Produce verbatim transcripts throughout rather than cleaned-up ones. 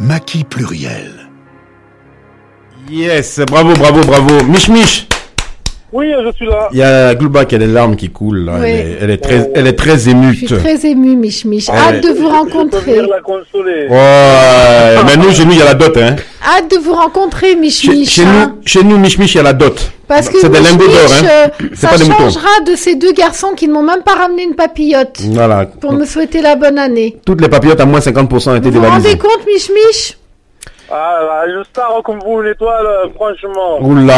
Maquis pluriel. Yes, bravo, bravo, bravo. Mich Mich. Oui, je suis là. Il y a Glouba qui a des larmes qui coulent. Là. Oui. Elle, est, elle, est très, elle est très émue. Je suis très émue, Mich Mich. Ouais. Hâte de vous Je peux rencontrer. venir la consoler. Ouais, mais nous, chez nous, il y a la dot. Hein. Hâte de vous rencontrer, Mich Chez, Mich. chez hein. nous, chez nous, Mich Mich, il y a la dot. Parce que c'est des Mich lingots d'or. Mich, Hein. euh, C'est ça pas des moutons. changera de ces deux garçons qui ne m'ont même pas ramené une papillote Voilà. pour me souhaiter la bonne année. Toutes les papillotes à moins cinquante pour cent ont été Vous vous rendez dévalisées. compte, Mich Mich? Ah, une star comme vous, l'étoile, franchement. Oula.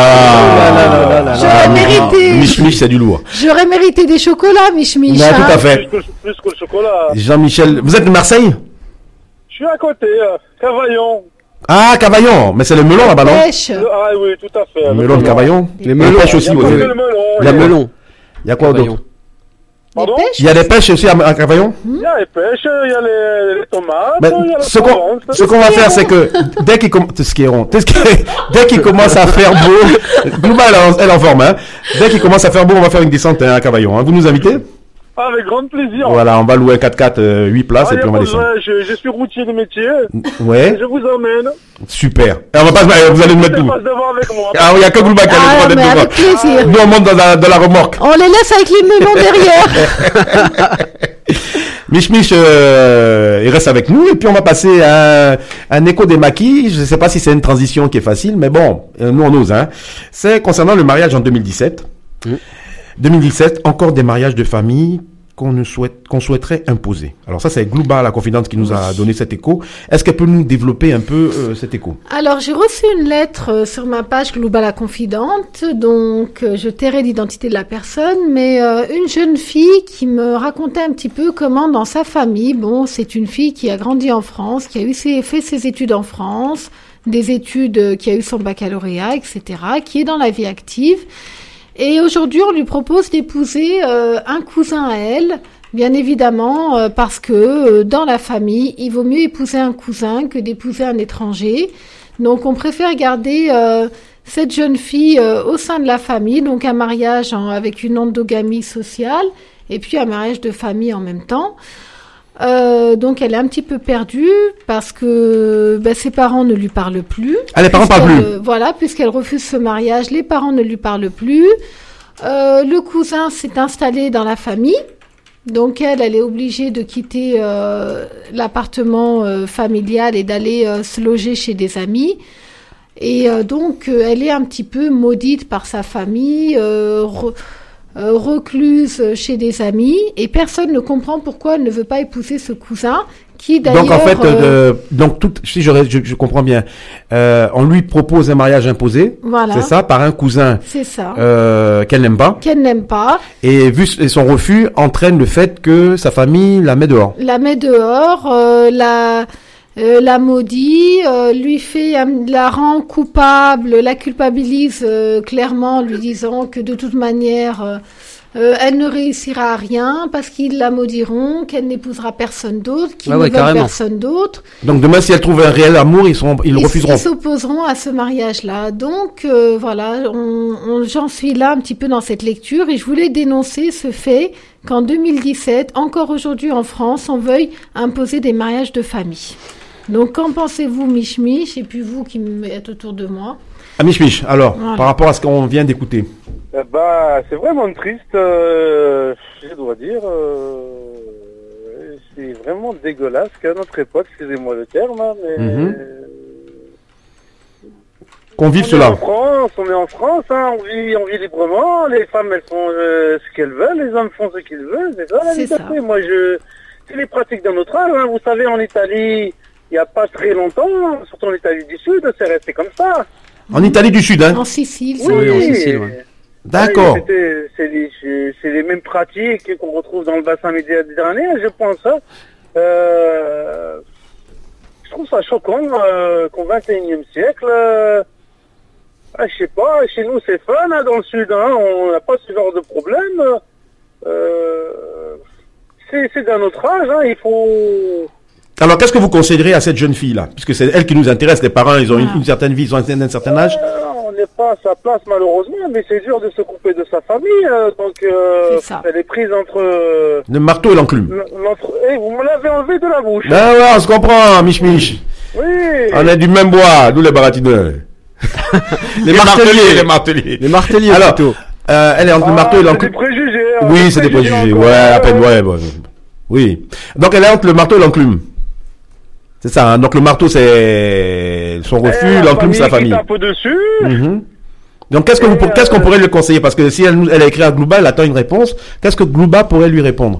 J'aurais mérité. Mich Mich, c'est du lourd. J'aurais mérité des chocolats, Mich Mich. Ouais, hein. tout à fait. Plus que, plus que le chocolat. Jean-Michel, vous êtes de Marseille? Je suis à côté, euh, Cavaillon. Ah, Cavaillon. Mais c'est le melon là-bas, non? Pêche. Le- Ah oui, tout à fait. Le melon de Cavaillon. Les melons. pêche Il aussi. y a pas ouais. que le melon. Il y a il y a- melon. Il y a quoi d'autre? Cavaillon. Pardon Des pêches. Il y a des pêches aussi à, à Cavaillon? Il y a les pêches, il y a les, les tomates, Mais il y a la ce qu'on poivron, ce qu'on va faire, c'est que dès qu'il commence, ce qui est rond, Qu'est-ce qui- dès qu'il commence à faire beau, Glouba, elle, est en- elle est en forme, hein. Dès qu'il commence à faire beau, on va faire une descente hein, à Cavaillon. Hein. Vous nous invitez? Avec grand plaisir. Voilà, on va louer un quatre-quatre, euh, huit places Ah, et y a puis on va pas descendre. besoin, je, je suis routier de métier. Ouais, Je vous emmène. super. Et on va pas, se- vous allez nous mettre Je où? passe devant avec moi. Ah, il y a que Glouba qui a le Ah, droit d'être mais avec devant. plaisir. Nous, on monte dans la, dans la remorque. On les laisse avec les melons derrière. Mich Mich, euh, il reste avec nous et puis on va passer à un, un écho des maquis. Je ne sais pas si c'est une transition qui est facile, mais bon, euh, nous on ose. Hein. C'est concernant le mariage en deux mille dix-sept. Mmh. deux mille dix-sept, encore des mariages de famille qu'on ne souhaite, qu'on souhaiterait imposer. Alors ça, c'est Glouba, la confidente, qui nous a donné cet écho. Est-ce qu'elle peut nous développer un peu euh, cet écho? Alors, j'ai reçu une lettre euh, sur ma page Glouba la confidente, donc euh, je tairai l'identité de la personne, mais euh, une jeune fille qui me racontait un petit peu comment dans sa famille, bon, c'est une fille qui a grandi en France, qui a eu ses, fait ses études en France, des études, euh, qui a eu son baccalauréat, et cetera, qui est dans la vie active. Et aujourd'hui, on lui propose d'épouser euh, un cousin à elle, bien évidemment, euh, parce que euh, dans la famille, il vaut mieux épouser un cousin que d'épouser un étranger. Donc, on préfère garder euh, cette jeune fille euh, au sein de la famille, donc un mariage en- avec une endogamie sociale, et puis un mariage de famille en même temps. Euh, donc, elle est un petit peu perdue parce que ben, ses parents ne lui parlent plus. Ah, les parents parlent Puisqu'elle, plus. euh, Voilà, puisqu'elle refuse ce mariage, les parents ne lui parlent plus. Euh, le cousin s'est installé dans la famille. Donc elle, elle est obligée de quitter euh, l'appartement euh, familial et d'aller euh, se loger chez des amis. Et euh, donc, euh, elle est un petit peu maudite par sa famille, euh, re- euh, recluse chez des amis. Et personne ne comprend pourquoi elle ne veut pas épouser ce cousin, qui d'ailleurs... Donc en fait, euh, euh, donc tout, si je, je, je comprends bien, euh, on lui propose un mariage imposé, voilà, c'est ça, par un cousin c'est ça. euh, qu'elle n'aime pas. Qu'elle n'aime pas. Et vu et son refus entraîne le fait que sa famille la met dehors. La met dehors, euh, la, euh, la maudit, euh, lui fait, euh, la rend coupable, la culpabilise euh, clairement, lui disant que de toute manière, euh, euh, elle ne réussira à rien parce qu'ils la maudiront, qu'elle n'épousera personne d'autre, qu'ils Ah ne ouais, veulent carrément. personne d'autre. Donc demain, si elle trouve un réel amour, ils seront, ils le Ils- refuseront. Ils s'opposeront à ce mariage-là. Donc euh, voilà, on, on- j'en suis là un petit peu dans cette lecture et je voulais dénoncer ce fait qu'en deux mille dix-sept, encore aujourd'hui en France, on veuille imposer des mariages de famille. Donc qu'en pensez-vous, Mich Mich, et puis vous qui êtes autour de moi? Ah, Mich Mich, alors, Voilà. par rapport à ce qu'on vient d'écouter. Eh bah, c'est vraiment triste, euh, je dois dire. euh, c'est vraiment dégueulasse qu'à notre époque, excusez-moi le terme, hein, mais... Mhm. Qu'on On vive est cela. en France, on est en France, hein, on vit, on vit librement, les femmes elles font euh, ce qu'elles veulent, les hommes font ce qu'ils veulent, c'est ça la C'est liberté. ça. Moi je, c'est les pratiques d'un autre âge, hein. Vous savez en Italie, il n'y a pas très longtemps, surtout en Italie du Sud, c'est resté comme ça. En Italie du Sud, hein. En Sicile, Oui, c'est- en Sicile, ouais. D'accord. Oui, c'était- c'est les, c'est- c'est les mêmes pratiques qu'on retrouve dans le bassin méditerranéen, je pense. Hein. Euh, je trouve ça choquant euh, qu'au vingt et unième siècle, euh, ah, je sais pas, chez nous c'est fun hein, dans le Sud, hein, on n'a pas ce genre de problème. Euh, c'est c'est d'un autre âge, hein, il faut... Alors, qu'est-ce que vous conseillerez à cette jeune fille-là? Puisque c'est elle qui nous intéresse, les parents, ils ont une, Voilà. une certaine vie, ils ont un, un certain âge. Euh, on n'est pas à sa place malheureusement, mais c'est dur de se couper de sa famille, euh, donc euh, C'est ça. elle est prise entre... euh, Le marteau et l'enclume. L'entre- Eh, vous me l'avez enlevé de la bouche. Ah ouais, on se comprend, Mich Mich. Oui. On est du même bois, nous les baratineurs. Les marteliers. Les marteliers. Les marteliers, Alors, plutôt. euh, elle est entre Ah, le marteau et c'est des l'enclume. préjugés. hein, Oui, des c'est des préjugés. encore, Ouais, à peine, ouais. ouais, bon. Oui. Donc, elle est entre le marteau et l'enclume. C'est ça, hein. Donc, le marteau, c'est son Eh, refus, la l'enclume, c'est la qui famille. tape dessus. Mhm. Donc, qu'est-ce que vous, Et, qu'est-ce qu'on euh, pourrait lui conseiller? Parce que si elle, nous- elle a écrit à Glouba, elle attend une réponse. Qu'est-ce que Glouba pourrait lui répondre?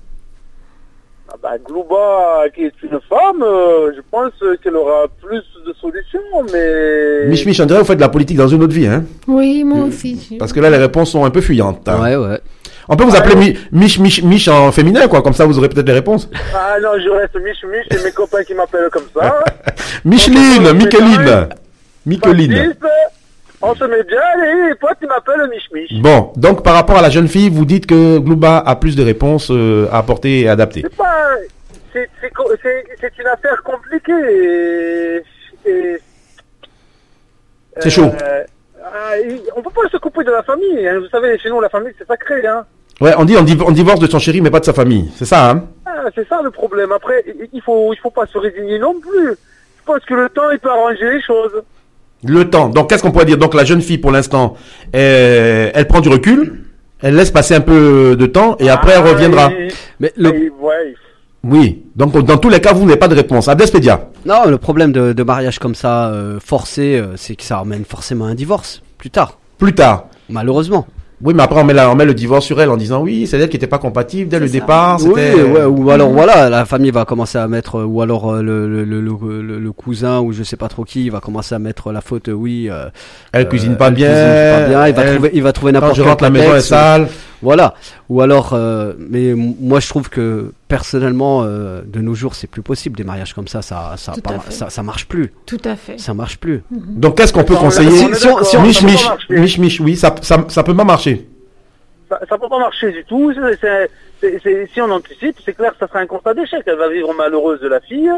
Ah bah, Glouba, qui est une femme, euh, je pense qu'elle aura plus de solutions, mais... Mich Mich, on dirait que vous faites de la politique dans une autre vie, hein. Oui, moi aussi. Parce que là, les réponses sont un peu fuyantes. hein. Ouais, ouais. On peut vous Ah, appeler ouais. Mi- Mich Mich Mich en féminin, quoi. Comme ça, vous aurez peut-être les réponses. Ah non, je reste Mich Mich, c'est mes copains qui m'appellent comme ça. Micheline, On peut- Micheline. Micheline. Baptiste, on se met bien, et les potes, ils m'appellent Mich Mich. Bon, donc par rapport à la jeune fille, vous dites que Glouba a plus de réponses euh, à apporter et adapter. C'est pas... C'est c'est co- c'est- c'est une affaire compliquée et... et- C'est chaud. ah, il- on peut pas se couper de la famille, hein. Vous savez, chez nous, la famille, c'est sacré, hein. Ouais, on dit on, div- on divorce de son chéri, mais pas de sa famille. C'est ça, hein? Ah, c'est ça le problème. Après, il- il faut, il faut pas se résigner non plus. Je pense que le temps, il peut arranger les choses. Le temps. Donc, qu'est-ce qu'on pourrait dire? Donc, la jeune fille, pour l'instant, euh, elle prend du recul, elle laisse passer un peu de temps, et après, elle Ah, reviendra. il- Mais le, il- ouais, Oui. Donc, dans tous les cas, vous n'avez pas de réponse. Abdespedia. non, le problème de, de mariage comme ça, euh, forcé, euh, c'est que ça ramène forcément à un divorce, plus tard. Plus tard. Malheureusement. Oui, mais après, on met, la, on met le divorce sur elle en disant oui, c'est elle qui n'était pas compatible dès le C'est ça. départ. Oui, C'était... ouais, ou alors voilà, la famille va commencer à mettre, euh, ou alors euh, le, le, le, le, le- le cousin ou je sais pas trop qui va commencer à mettre la faute. euh, Oui, euh, Elle euh, cuisine pas elle bien. cuisine pas bien. Il va elle- trouver, il va trouver Quand n'importe je quel rentre, la maison est prétexte. sale. Voilà. Ou alors, euh, mais m- moi je trouve que personnellement, euh, de nos jours, c'est plus possible des mariages comme ça. Ça, ça, Tout pas- à fait. ça, ça marche plus. Tout à fait. Ça marche plus. Donc, qu'est-ce qu'on peut On est- conseiller? on est Si on- d'accord, si on- Mich, ça peut Mich, pas marcher. Mich, Mich, oui, ça, ça, ça peut pas marcher. Ça, ça peut pas marcher du tout. C'est- c'est- c'est- c'est- si on anticipe, c'est clair que ça sera un constat d'échec. Elle va vivre malheureuse de la fille.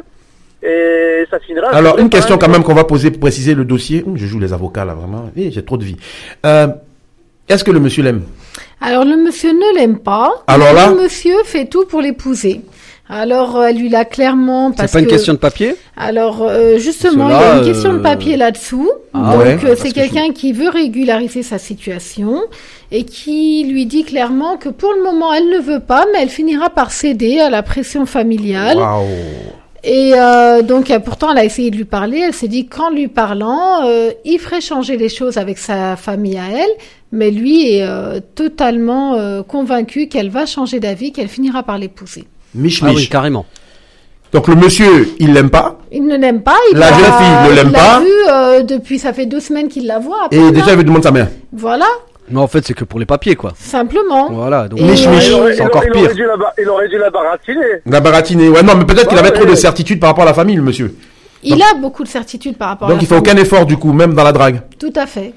Et ça finira... Alors, une par question un quand même divorce. qu'on va poser pour préciser le dossier. Hum, Je joue les avocats là, vraiment. Eh, j'ai trop de vie. Euh, Est-ce que le monsieur l'aime? Alors le monsieur ne l'aime pas. Alors mais là le monsieur fait tout pour l'épouser. Alors euh, elle lui l'a clairement C'est parce pas une que question de papier. alors euh, justement Parce que il y a là, une question de euh, papier là-dessous. Ah Donc ouais, euh, parce c'est que quelqu'un qui veut régulariser sa situation et qui lui dit clairement que pour le moment elle ne veut pas, mais elle finira par céder à la pression familiale. Waouh. Et euh, donc euh, pourtant elle a essayé de lui parler, elle s'est dit qu'en lui parlant, euh, il ferait changer les choses avec sa famille à elle, mais lui est euh, totalement euh, convaincu qu'elle va changer d'avis, qu'elle finira par l'épouser. Mich, Ah oui, Mich. carrément. Donc, le monsieur, il l'aime pas. Il ne l'aime pas, il La l'a- jeune fille ne l'aime il l'a pas. vu euh, depuis, ça fait deux semaines qu'il la voit. à Et peine, déjà, hein. il veut demander sa main. Voilà, Mais en fait, c'est que pour les papiers, quoi. simplement. Voilà. Donc, Et- Mich, Ah, Mich. il aurait- c'est il encore aurait- il pire. aurait dû la ba- Il aurait dû la baratiner. La baratiner. Ouais, non, mais peut-être qu'il Ouais, avait trop ouais. de certitude par rapport à la famille, le monsieur. Il a beaucoup de certitudes par rapport à Donc, la il fait famille. aucun effort, du coup, même dans la drague. Tout à fait.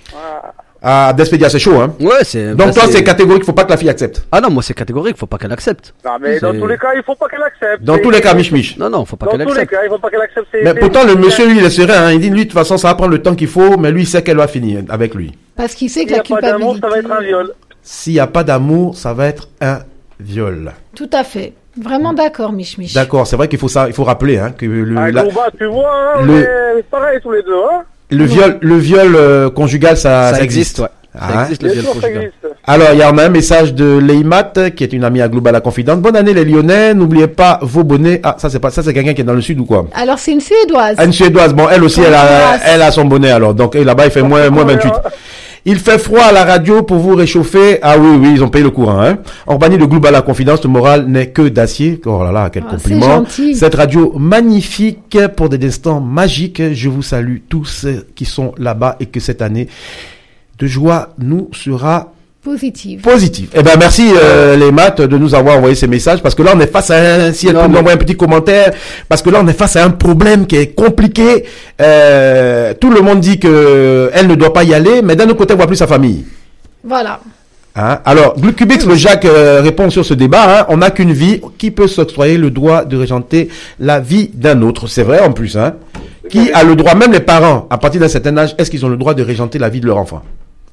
Ah, Despedia, c'est chaud, hein. Ouais, c'est. Donc, bah, toi, c'est catégorique, faut pas que la fille accepte. Ah non, moi c'est catégorique, faut pas qu'elle accepte. Non, mais dans C'est- tous les cas, il faut pas qu'elle accepte. Dans C'est- tous les cas, Mich, Mich. Non, non, faut pas Dans qu'elle tous les accepte. cas, il faut pas qu'elle accepte. C'est- Mais c'est- pourtant, le c'est- monsieur, lui, il est serein, hein. Il dit, lui, de toute façon, ça va prendre le temps qu'il faut, mais lui, il sait qu'elle va finir avec lui. Parce qu'il sait S'il que n'y la a pas d'amour, culpabilité... ça va être un viol. S'il n'y a pas d'amour, ça va être un viol. Tout à fait. Vraiment d'accord, Mich Mich. D'accord, c'est vrai qu'il faut ça, il faut rappeler, hein, que le, Ah, la- Glouba, tu vois, hein, on le- est pareil tous les deux, hein. le viol, le viol euh, conjugal, ça, Ça, ça existe, ouais. Ah, Ça existe le Bien viol sûr, ça conjugal. existe. Alors, il y en a un message de Leimat, qui est une amie à Global La Confidente. Bonne année, les Lyonnais. N'oubliez pas vos bonnets. Ah, ça, c'est pas, ça, c'est quelqu'un qui est dans le sud ou quoi? Alors c'est une Suédoise. Ah, une Suédoise. Bon, elle aussi, elle a, Congrats. elle a son bonnet, alors. Donc, et là-bas, il fait moins, moins vingt-huit. Il fait froid à la radio pour vous réchauffer. Ah oui, oui, ils ont payé le courant, hein. Orbani de Global La Confidence, le moral n'est que d'acier. Oh là là, quel Ah, compliment. c'est gentil. Cette radio magnifique pour des instants magiques. Je vous salue tous qui sont là-bas et que cette année de joie nous sera Positive. positif. Eh ben merci euh, les maths de nous avoir envoyé ces messages parce que là on est face à un, si elle Non, peut nous mais- envoyer un petit commentaire parce que là on est face à un problème qui est compliqué. Euh, tout le monde dit que elle ne doit pas y aller, mais d'un autre côté on voit plus sa famille. Voilà. Hein? Alors Glucubix le Jacques euh, répond sur ce débat. Hein, on n'a qu'une vie, qui peut s'octroyer le droit de régenter la vie d'un autre? C'est vrai en plus. Hein. Qui a le droit, même les parents à partir d'un certain âge, est-ce qu'ils ont le droit de régenter la vie de leur enfant?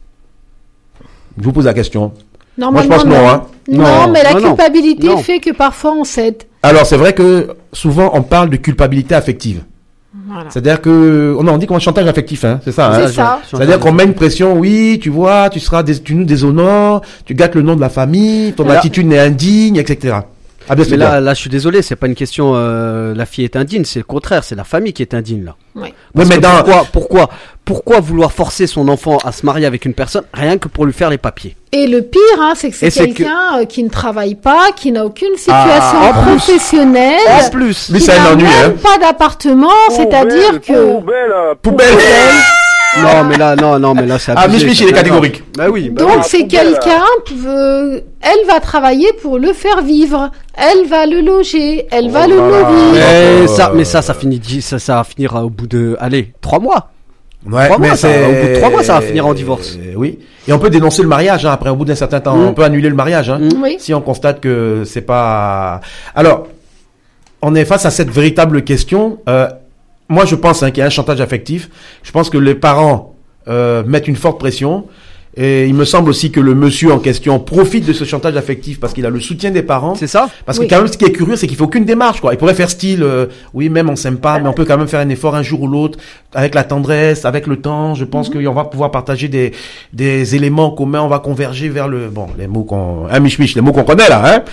Je vous pose la question. Moi, je pense non, hein. Non, Non, mais la non, non. culpabilité Non. fait que parfois on cède. Alors, c'est vrai que souvent, on parle de culpabilité affective. Voilà. C'est-à-dire que, on, on dit qu'on a chantage affectif, hein, c'est ça, hein. C'est ça. C'est-à-dire qu'on met une pression, oui, tu vois, tu seras, des, tu nous déshonores, tu gâtes le nom de la famille, ton là, attitude n'est indigne, et cetera. Ah, bien, mais là, là, je suis désolé, c'est pas une question, euh, la fille est indigne, c'est le contraire, c'est la famille qui est indigne, là. Oui. Oui, mais dans... pourquoi, pourquoi, pourquoi vouloir forcer son enfant à se marier avec une personne, rien que pour lui faire les papiers? Et le pire, hein, c'est que c'est Et c'est quelqu'un que... qui ne travaille pas, qui n'a aucune situation Ah, en professionnelle, En plus, Lui, qui c'est un n'a ennui, même hein. pas d'appartement, c'est-à-dire que... Poubelle, Poubelle. non, mais là, non, non, mais là, c'est Ah, abusé, Mich Mich, ça. il est Non, catégorique. non. Bah oui, bah Donc Ah, c'est poubelle, quelqu'un, veut- elle va travailler pour le faire vivre, elle va le loger, elle va Oh le là là. nourrir. Mais Euh, ça, mais ça, ça finit, dix- ça, ça va finir au bout de, allez, trois mois. Ouais, Trois mais mois, ça, c'est... au bout de trois mois, ça va finir en divorce. Euh, oui. Et on peut dénoncer le mariage, hein, après, au bout d'un certain temps. Mm. On peut annuler le mariage, hein. Mm. Oui. Si on constate que c'est pas... Alors, on est face à cette véritable question. Euh, moi, je pense hein, qu'il y a un chantage affectif. Je pense que les parents euh, mettent une forte pression. Et il me semble aussi que le monsieur en question profite de ce chantage affectif parce qu'il a le soutien des parents. C'est ça? Parce Oui. que quand même, ce qui est curieux, c'est qu'il fait aucune démarche, quoi. Il pourrait faire style, euh, oui, même on s'aime pas, mais on peut quand même faire un effort un jour ou l'autre, avec la tendresse, avec le temps. Je pense qu'on va pouvoir partager des des éléments communs, on va converger vers le, bon, les mots qu'on, hein, Mich Mich, les mots qu'on connaît là, hein.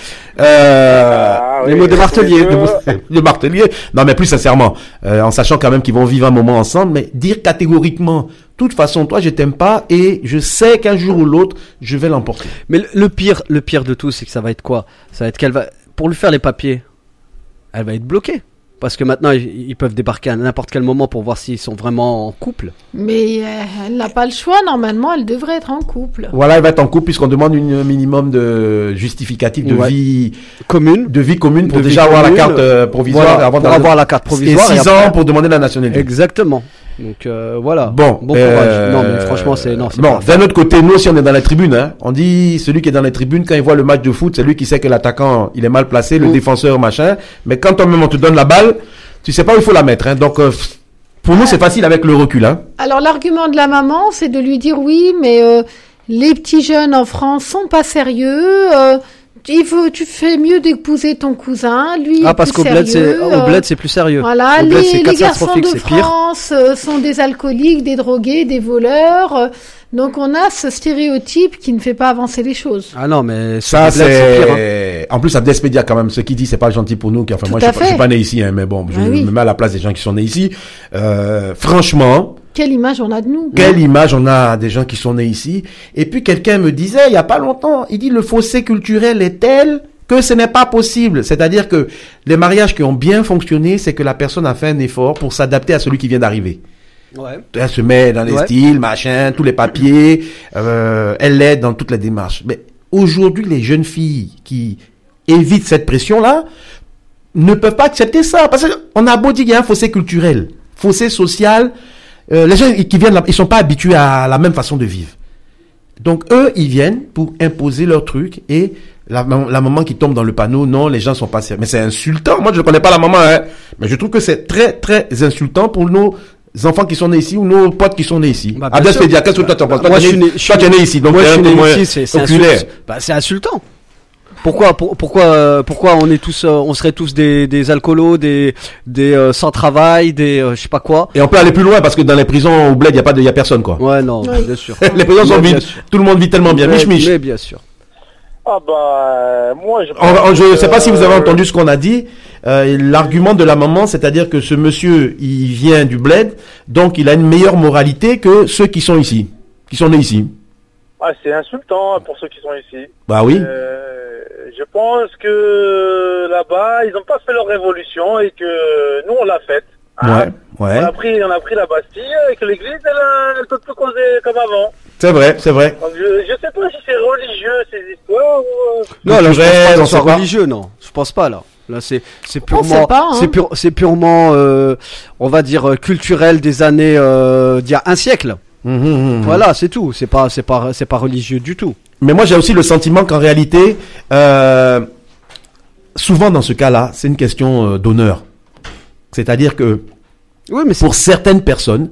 Euh, Ah, les oui, mots de c'est martelier, les de, deux. de martelier. Non, mais plus sincèrement, euh, en sachant quand même qu'ils vont vivre un moment ensemble, mais dire catégoriquement, de toute façon, toi, je t'aime pas et je sais qu'un jour ou l'autre, je vais l'emporter. Mais le, le pire, le pire de tout, c'est que ça va être quoi? Ça va être qu'elle va, pour lui faire les papiers, elle va être bloquée. Parce que maintenant, ils, ils peuvent débarquer à n'importe quel moment pour voir s'ils sont vraiment en couple. Mais euh, elle n'a pas le choix, normalement, elle devrait être en couple. Voilà, elle va être en couple puisqu'on demande une- un minimum de justificatif de Ouais. vie, Commune. de vie commune pour De déjà vie avoir commune, la carte euh, provisoire Voilà, avant pour d'aller- avoir la carte provisoire. et six après- ans pour demander la nationalité. Exactement. Donc euh, voilà. Bon, bon euh, courage. Non mais franchement c'est non c'est bon. pas faire. D'un autre côté, nous aussi on est dans les tribunes. Hein. On dit celui qui est dans les tribunes quand il voit le match de foot, c'est lui qui sait que l'attaquant il est mal placé, le Mm. défenseur machin. Mais quand toi-même on te donne la balle, tu sais pas où il faut la mettre. Hein. Donc euh, pour nous c'est facile avec le recul. Hein. Alors l'argument de la maman, c'est de lui dire oui, mais euh, les petits jeunes en France sont pas sérieux. Euh, il faut, tu fais mieux d'épouser ton cousin, lui. Ah est parce plus qu'au bled c'est sérieux, au euh, bled c'est plus sérieux. Voilà, Au bled, c'est les, les garçons catastrophique, de c'est pire. France euh, sont des alcooliques, des drogués, des voleurs. euh, donc on a ce stéréotype qui ne fait pas avancer les choses. Ah non mais Ça sur le bled, c'est pire. hein. c'est en plus Abdespedia quand même. Ce qu'il dit c'est pas gentil pour nous. Qui, enfin Tout moi à je, suis pas- je suis fait. pas né ici, hein, mais bon je Ah oui. me mets à la place des gens qui sont nés ici. Euh, franchement. Quelle image on a de nous? Quelle image on a des gens qui sont nés ici. Et puis quelqu'un me disait, il y a pas longtemps, il dit le fossé culturel est tel que ce n'est pas possible. C'est-à-dire que les mariages qui ont bien fonctionné, c'est que la personne a fait un effort pour s'adapter à celui qui vient d'arriver. Ouais. Elle se met dans les Ouais. styles, machin, tous les papiers, euh, elle l'aide dans toute la démarche. Mais aujourd'hui, les jeunes filles qui évitent cette pression-là ne peuvent pas accepter ça. Parce qu'on a beau dire qu'il y a un fossé culturel, fossé social, euh, les gens qui viennent là, ils sont pas habitués à la même façon de vivre. Donc eux, ils viennent pour imposer leur truc et la, la maman qui tombe dans le panneau, non, les gens sont pas sérieux. Mais c'est insultant. Moi, je ne connais pas la maman, hein, mais je trouve que c'est très, très insultant pour nos enfants qui sont nés ici ou nos potes qui sont nés ici. Bah, bien Abdel sûr. Fedia, qu'est-ce que toi tu en penses? Toi, Moi, tu es je suis né- né- je toi, suis tu es né- né ici, donc Moi t'es je un suis né témoin ici, c'est c'est oculaire. insultant. Bah c'est insultant. Pourquoi pour- pourquoi euh, pourquoi on est tous euh, on serait tous des des alcoolos, des des euh, sans travail, des euh, je sais pas quoi. Et on peut aller plus loin parce que dans les prisons au bled, il y a pas de, il y a personne quoi. Ouais non, Oui. bien sûr. Les prisons sont Mais bien vides. sûr. Tout le monde vit tellement bien. Mais- Mich Mich. Mais bien sûr. Ah bah, euh, moi je On- on- je ne sais pas si vous avez Euh, entendu ce qu'on a dit. Euh, l'argument de la maman, c'est-à-dire que ce monsieur, il vient du bled, donc il a une meilleure moralité que ceux qui sont ici, qui sont nés ici. Ah, c'est insultant pour ceux qui sont ici. Bah oui. Euh, je pense que là-bas, ils n'ont pas fait leur révolution et que nous, on l'a faite. Hein. Ouais, ouais. On a pris, on a pris la Bastille et que l'église, elle, elle peut plus causer comme avant. C'est vrai, c'est vrai. Donc, je, je sais pas si c'est religieux, ces histoires, ou... euh, Non, là je pense Culturel, pas que on ce soit sait pas. religieux, non. Je pense pas là. Là c'est c'est On sait purement pas, hein. c'est pur, c'est purement euh, on va dire euh, culturel des années euh, d'il y a un siècle. Mhm, mhm. Voilà, c'est tout. C'est pas c'est pas c'est pas religieux du tout. Mais moi, j'ai aussi le sentiment qu'en réalité, euh, souvent dans ce cas-là, c'est une question euh, d'honneur. C'est-à-dire que Oui, mais c'est pour certaines personnes,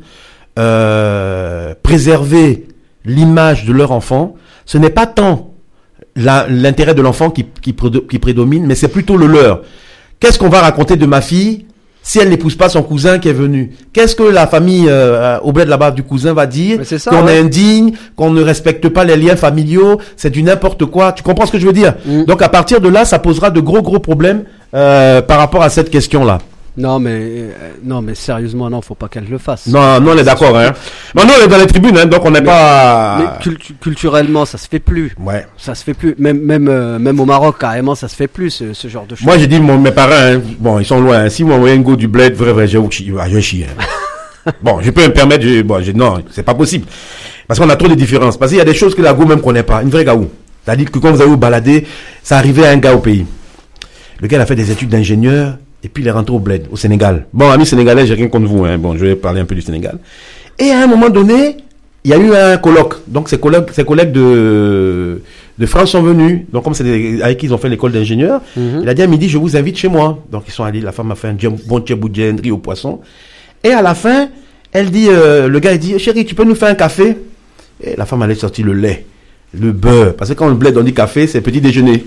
euh, préserver l'image de leur enfant, ce n'est pas tant la- l'intérêt de l'enfant qui, qui, prédo- qui prédomine, mais c'est plutôt le leur. Qu'est-ce qu'on va raconter de ma fille si elle n'épouse pas son cousin qui est venu? Qu'est-ce que la famille euh, au bled là-bas du cousin va dire? Mais c'est ça, qu'on ouais. est indigne, qu'on ne respecte pas les liens familiaux, c'est du n'importe quoi. Tu comprends ce que je veux dire? Mm. Donc à partir de là, ça posera de gros gros problèmes euh, par rapport à cette question-là. Non mais euh, non mais sérieusement non, faut pas qu'elle le fasse. Non, non, on est d'accord. Hein. Mais nous, on est dans les tribunes, hein, donc on n'est Mais- pas. Mais cultu- culturellement, ça se fait plus. Ouais. Ça se fait plus. Même même euh, même au Maroc carrément, ça se fait plus ce, ce genre de choses. Moi, j'ai dit, mon, mes parents, hein, bon, ils sont loin. Hein. Si vous m'envoyez un go du bled, vrai, vrai, j'ai ah, je chie. Hein. Bon, je peux me permettre, je, bon, je, non, c'est pas possible. Parce qu'on a trop de différences. Parce qu'il y a des choses que la go même connaît pas. Une vraie gaou. C'est-à-dire que quand vous allez vous balader, ça arrivait à un gars au pays. Le gars, il a fait des études d'ingénieur, et puis il est rentré au bled, au Sénégal. Bon, amis sénégalais, j'ai rien contre vous, hein. Bon, je vais parler un peu du Sénégal. Et à un moment donné, il y a eu un colloque. Donc, ses collègues, ses collègues de, de France sont venus. Donc, comme c'est des, avec qui ils ont fait l'école d'ingénieur, Mhm. il a dit à midi, je vous invite chez moi. Donc, ils sont allés, la femme a fait un djem- bon tchèboudjen, riz au poisson. Et à la fin, elle dit, euh, le gars, il dit, chérie, tu peux nous faire un café? Et la femme allait sortir le lait, le beurre. Parce que quand on bled, on dit café, c'est petit déjeuner.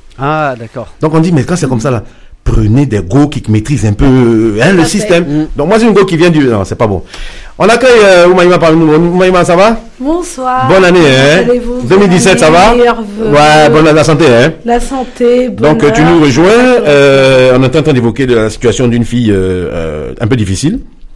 Ah d'accord. Donc, on dit, mais quand c'est comme ça, là, prenez des go qui maîtrisent un peu hein, le fait. système. Mm. Donc, moi, c'est une go qui vient du... Non, c'est pas bon. On accueille euh, Oumaïma parmi nous. Oumaïma, ça va? Bonsoir. Bonne année, hein? Comment allez-vous? deux mille dix-sept, ça va? Meilleurs vœux. Ouais, bonne année, la santé, hein? La santé, bonheur. Donc, euh, tu nous rejoins. Euh, on est en train d'évoquer de la situation d'une fille euh, euh, un peu difficile.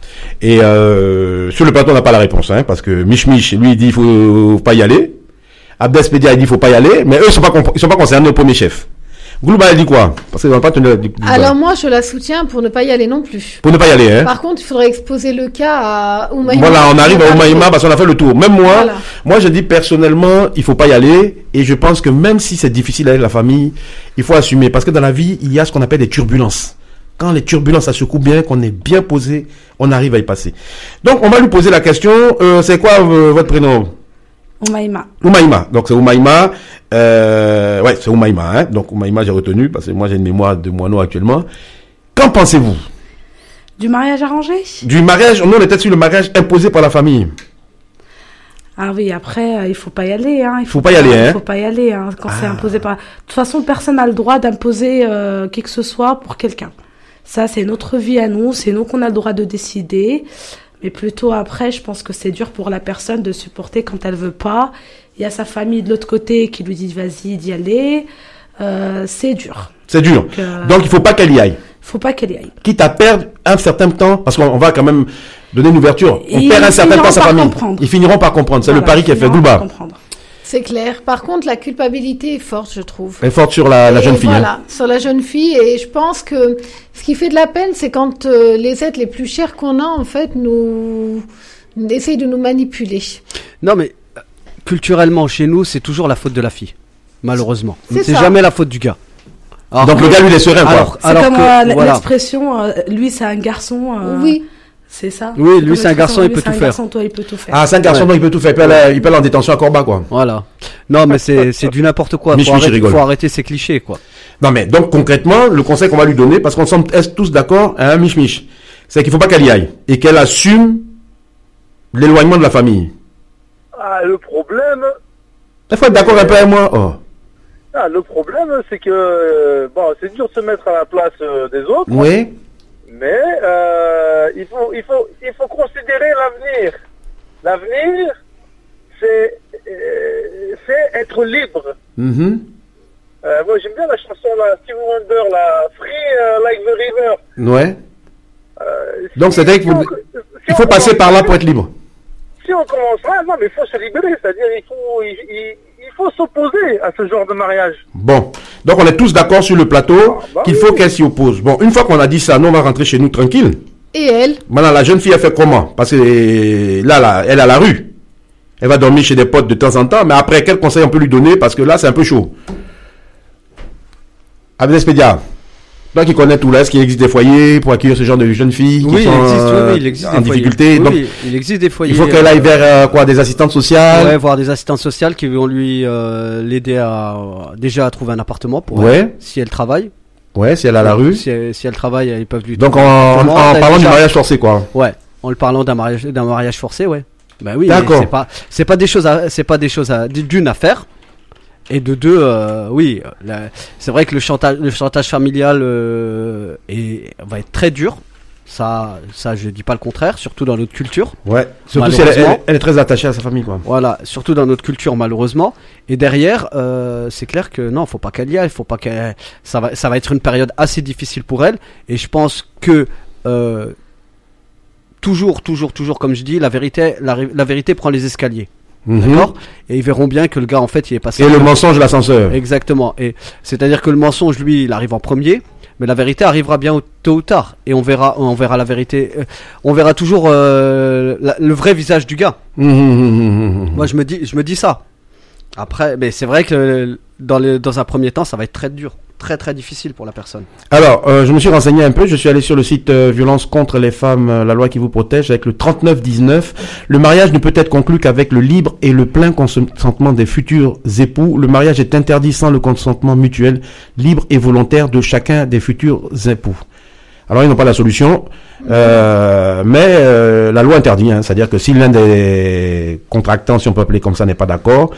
Et euh, sur le plateau, on n'a pas la réponse, hein, parce que Mich Mich, lui, il dit il faut pas y aller. Abdespedia, il dit il faut pas y aller. Mais eux, ils sont pas, comp- ils sont pas concernés au premier chef. Glouba, il dit quoi? Parce qu'ils n'ont pas tenu. Alors moi, je la soutiens pour ne pas y aller non plus. Pour ne pas y aller, hein? Par contre, il faudrait exposer le cas à Oumaïma. Voilà, on arrive à Oumaïma parce qu'on a fait le tour. Même moi, Voilà. moi je dis personnellement, il faut pas y aller. Et je pense que même si c'est difficile avec la famille, il faut assumer. Parce que dans la vie, il y a ce qu'on appelle des turbulences. Quand les turbulences, ça secoue bien, qu'on est bien posé, on arrive à y passer. Donc, on va lui poser la question, euh, c'est quoi euh, votre prénom? Oumaïma. Oumaïma. Donc, c'est Oumaïma. Euh, ouais, c'est Oumaïma. Hein. Donc, Oumaïma, j'ai retenu, parce que moi, j'ai une mémoire de moineau actuellement. Qu'en pensez-vous? Du mariage arrangé? Du mariage, nous, on était sur le mariage imposé par la famille. Ah oui, après, euh, il faut pas y aller. Hein. Il Faut pas y aller, hein. Il faut pas y aller hein, quand c'est Ah. imposé par... De toute façon, personne n'a le droit d'imposer euh, qui que ce soit pour quelqu'un. Ça, c'est notre vie à nous. C'est nous qu'on a le droit de décider. Mais plutôt après, je pense que c'est dur pour la personne de supporter quand elle veut pas. Il y a sa famille de l'autre côté qui lui dit vas-y d'y aller. Euh, c'est dur. C'est dur. Donc, euh, Donc, il faut pas qu'elle y aille. faut pas qu'elle y aille. Quitte à perdre un certain temps, parce qu'on on va quand même donner une ouverture. On Et perd un ils certain temps à sa finiront par famille. comprendre. Ils finiront par comprendre. C'est le Voilà, pari qui est fait. finiront par Glouba comprendre. C'est clair. Par contre, la culpabilité est forte, je trouve. est forte sur la, la Et jeune fille. Voilà, hein. sur la jeune fille. Et je pense que ce qui fait de la peine, c'est quand euh, les êtres les plus chers qu'on a, en fait, nous essayent de nous manipuler. Non mais euh, culturellement chez nous, c'est toujours la faute de la fille. Malheureusement. C'est C'est ça. jamais la faute du gars. Alors Donc que- le gars lui il est serein quoi. alors, C'est alors comme que, euh, l- voilà. l'expression, euh, lui c'est un garçon. euh, Oui. C'est ça. Oui, lui, comme c'est un l'expression, garçon, il lui, peut c'est un tout faire. garçon, toi, il peut tout faire. Ah, c'est un garçon Ouais. donc il peut tout faire. Il peut aller, il peut aller en détention à Corba quoi. Voilà. Non mais c'est c'est du n'importe quoi. Mich, Faut Mich, arrêter, rigole. faut arrêter ces clichés quoi. Non mais donc concrètement, le conseil qu'on va lui donner, parce qu'on semble être tous d'accord, hein, Mich Mich, c'est qu'il faut pas qu'elle y aille et qu'elle assume l'éloignement de la famille. Ah, le problème, Il faut être d'accord un peu avec moi. Oh. ah, le problème, c'est que euh, bon, c'est dur de se mettre à la place euh, des autres, Oui. mais euh, il faut, il faut, il faut considérer l'avenir. L'avenir, c'est, euh, c'est être libre. Mhm. Euh, moi, j'aime bien la chanson là, Stevie Wonder, la Free euh, Like the River. Ouais. Euh, si- Donc, c'est-à-dire qu'il si faut- on- si Il on faut passer commence- par là pour être libre. Si on commence là, non, mais il faut se libérer, c'est-à-dire il faut, il, il- il faut s'opposer à ce genre de mariage. Bon, donc on est tous d'accord sur le plateau Ah, bah qu'il oui. faut qu'elle s'y oppose. Bon, une fois qu'on a dit ça, nous on va rentrer chez nous tranquille. Et elle, Maintenant, la jeune fille, elle fait comment? Parce que là, là, elle est à la rue. Elle va dormir chez des potes de temps en temps, mais après, quel conseil on peut lui donner? Parce que là, c'est un peu chaud. Abdespedia, toi qui connais tout là, est-ce qu'il existe des foyers pour accueillir ce genre de jeunes filles qui Oui, il sont existe, oui, euh, oui, il existe en des foyers. difficulté? Oui, Donc, oui, il existe des foyers. il faut qu'elle aille euh, vers euh, quoi, des assistantes sociales? Ouais, voir des assistantes sociales qui vont lui euh, l'aider à déjà à trouver un appartement pour Ouais. elle, si elle travaille. Ouais, si elle est à la rue. Si elle, si elle travaille, ils peuvent lui. Donc en, trouver un en, appartement. en T'as parlant déjà- du mariage forcé, quoi. Ouais, en le parlant d'un mariage d'un mariage forcé, ouais. Bah oui, D'accord. mais c'est pas c'est pas des choses à c'est pas des choses à d'une à faire. Et de deux, euh, oui, la- c'est vrai que le chantage, le chantage familial euh, est, va être très dur. Ça, ça, je dis pas le contraire, surtout dans notre culture. Ouais. Surtout si elle, elle, elle est très attachée à sa famille, quoi. Voilà, surtout dans notre culture, malheureusement. Et derrière, euh, c'est clair que non, faut pas qu'elle y aille, faut pas qu'elle. Ça va, ça va être une période assez difficile pour elle. Et je pense que euh, toujours, toujours, toujours, comme je dis, la vérité, la, la vérité prend les escaliers. Mhm. D'accord. Et ils verront bien que le gars, en fait, il est passé. Et le mensonge, l'ascenseur. Exactement. Et c'est-à-dire que le mensonge, lui, il arrive en premier. Mais la vérité arrivera bien tôt ou tard, et on verra, on verra la vérité, euh, on verra toujours euh, la, le vrai visage du gars. Mmh, mmh, mmh. Moi, je me dis, je me dis ça. Après, mais c'est vrai que dans, le, dans un premier temps, ça va être très dur, très très difficile pour la personne. Alors, euh, je me suis renseigné un peu. Je suis allé sur le site euh, Violence contre les femmes, euh, la loi qui vous protège, avec le trente-neuf dix-neuf. Le mariage ne peut être conclu qu'avec le libre et le plein consentement des futurs époux. Le mariage est interdit sans le consentement mutuel, libre et volontaire de chacun des futurs époux. Alors, ils n'ont pas la solution, euh, mais euh, la loi interdit, hein, c'est-à-dire que si l'un des contractants, si on peut appeler comme ça, n'est pas d'accord,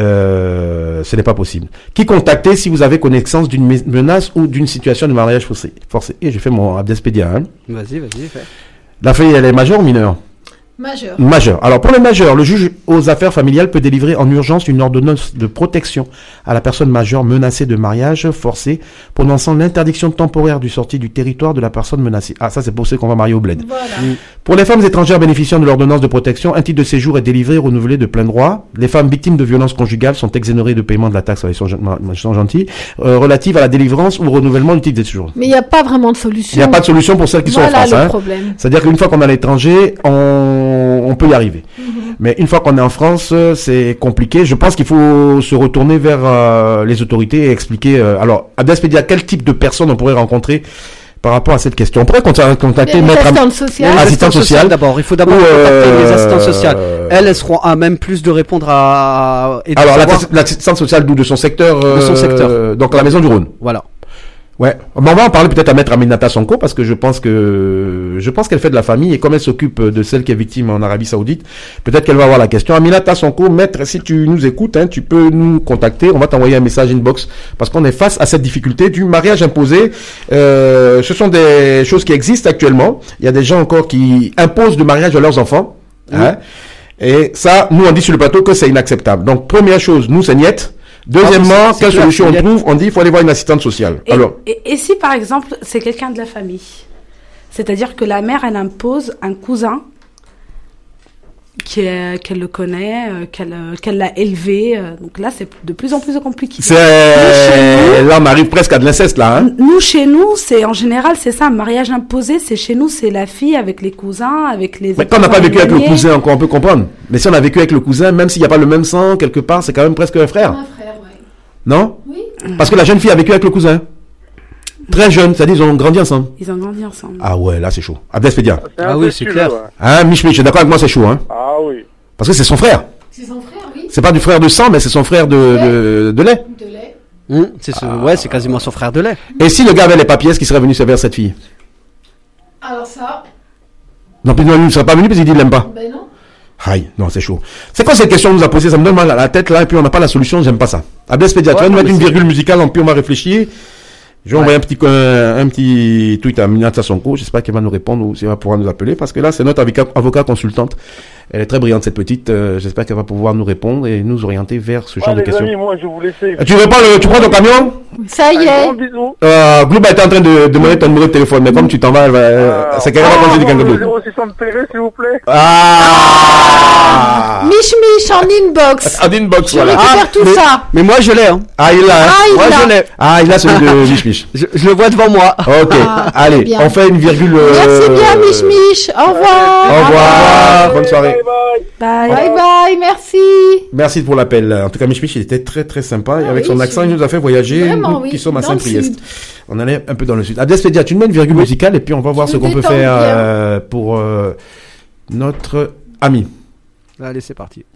euh, ce n'est pas possible. Qui contacter si vous avez connaissance d'une menace ou d'une situation de mariage forcé, forcé. Et je fais mon abdespédia. Hein. Vas-y, vas-y, fais. La fille, elle est majeure ou mineure? Majeur. Majeur. Alors pour les majeurs, le juge aux affaires familiales peut délivrer en urgence une ordonnance de protection à la personne majeure menacée de mariage forcé, prononçant l'interdiction temporaire du sortie du territoire de la personne menacée. Ah, ça c'est pour ceux qu'on va marier au bled. Voilà. Mm. Pour les femmes étrangères bénéficiant de l'ordonnance de protection, un titre de séjour est délivré et renouvelé de plein droit. Les femmes victimes de violences conjugales sont exonérées de paiement de la taxe, ils sont, ils sont gentils, euh, relative à la délivrance ou au renouvellement du titre de séjour. Mais il n'y a pas vraiment de solution. Il n'y a pas de solution pour celles qui voilà sont en France. le Hein. problème. C'est-à-dire qu'une fois qu'on est à l'étranger, on, on peut y arriver. Mm-hmm. Mais une fois qu'on est en France, c'est compliqué. Je pense qu'il faut se retourner vers euh, les autorités et expliquer. Euh, alors, Abdespédia, quel type de personnes on pourrait rencontrer par rapport à cette question? On pourrait contacter les maître assistantes sociales. Les assistante assistantes sociale d'abord. Il faut d'abord Ou, contacter euh, les assistantes sociales. Elles, elles seront à même plus de répondre à. Et de Alors, savoir- l'assist- l'assistante sociale d'où de son secteur. De son euh, secteur. Donc, la maison du Rhône. Voilà. Ouais. Bon, on va en parler peut-être à maître Aminata Sonko parce que je pense que je pense qu'elle fait de la famille et comme elle s'occupe de celle qui est victime en Arabie Saoudite, peut-être qu'elle va avoir la question. Aminata Sonko, maître, si tu nous écoutes, hein, tu peux nous contacter. On va t'envoyer un message inbox parce qu'on est face à cette difficulté du mariage imposé. Euh, ce sont des choses qui existent actuellement. Il y a des gens encore qui imposent le mariage à leurs enfants. Oui. Hein, et ça, nous on dit sur le plateau que c'est inacceptable. Donc première chose, nous c'est niet. Deuxièmement, Ah, c'est- c'est quelle clair, solution on c'est trouve? On dit il faut aller voir une assistante sociale. Et, Alors, et, et si par exemple c'est quelqu'un de la famille, c'est-à-dire que la mère elle impose un cousin qui est- qu'elle le connaît, euh, qu'elle euh, qu'elle l'a élevé, euh, donc là c'est de plus en plus compliqué. c'est chez là on arrive presque à de l'inceste là. Hein. Nous chez nous c'est en général c'est ça, un mariage imposé, c'est chez nous c'est la fille avec les cousins, avec les. Mais quand on n'a pas vécu avec le éloignés. cousin, encore on peut comprendre. Mais si on a vécu avec le cousin, même s'il n'y a pas le même sang quelque part, c'est quand même presque un frère, Un frère, ouais. non? Oui. Parce que la jeune fille a vécu avec le cousin. Très jeune, c'est-à-dire ils ont grandi ensemble. Ils ont grandi ensemble. Ah ouais, là c'est chaud. Abdespédia. C'est Ah un oui, peu c'est sûr, clair. ouais. Hein, Mich Mich, d'accord avec moi, c'est chaud, hein. Ah oui. Parce que c'est son frère. C'est son frère, oui. C'est pas du frère de sang, mais c'est son frère de, de, de lait. De lait. Hum, c'est ce- Ouais, c'est quasiment son frère de lait. Et si le gars avait les papiers, est-ce qu'il serait venu vers cette fille? Alors ça, Non, puis non, il ne serait pas venu parce qu'il dit qu'il l'aime pas. ben non. Aïe, non, c'est chaud. C'est quoi cette question qu'on nous a posée? Ça me donne mal à la tête là, et puis on n'a pas la solution, j'aime pas ça. Abdespédia, tu Ouais, vas nous non, mettre mais une c'est- virgule musicale, en puis on va réfléchir. Je vais Ouais. envoyer un petit, un, un petit tweet à Aminata Sonko. J'espère qu'elle va nous répondre ou si elle va pouvoir nous appeler. Parce que là, c'est notre avocat, avocat consultante. Elle est très brillante, cette petite. Euh, J'espère qu'elle va pouvoir nous répondre et nous orienter vers ce genre Ah, de les questions. amis, moi, je vous laisse. Euh, Tu, reprends le, tu prends ton camion? Ça y Un est. grand bisou. Euh, Gloob était en train de demander ton numéro de téléphone. Mais comme tu t'en vas, elle va, euh, Ah, c'est qu'elle va conduire du ah, quelqu'un le d'autre. zéro six cents T V, s'il vous plaît. Ah! Mich Mich en inbox. En inbox, Je voilà. récupère tout mais, ça. mais moi je l'ai, hein. Ah, il l'a, hein. Ah, il Moi l'a. je l'ai. Ah, il a celui de Mich Mich. Je, je le vois devant moi. Ok, Ah, allez, bien. on fait une virgule. Merci euh, bien, Mich Mich. Au revoir. Au revoir, bonne soirée. Bye bye. Bye. Bye bye, merci. Merci pour l'appel. En tout cas, Mich Mich, il était très très sympa. Et Ah avec oui, son accent, je- il nous a fait voyager. Vraiment, nous oui, qui sommes à dans le Saint-Priest. sud. On allait un peu dans le sud. Abdespédia, tu nous mets une virgule musicale et puis on va voir Je ce me qu'on peut détends faire bien. euh, pour euh, notre ami. Allez, c'est parti.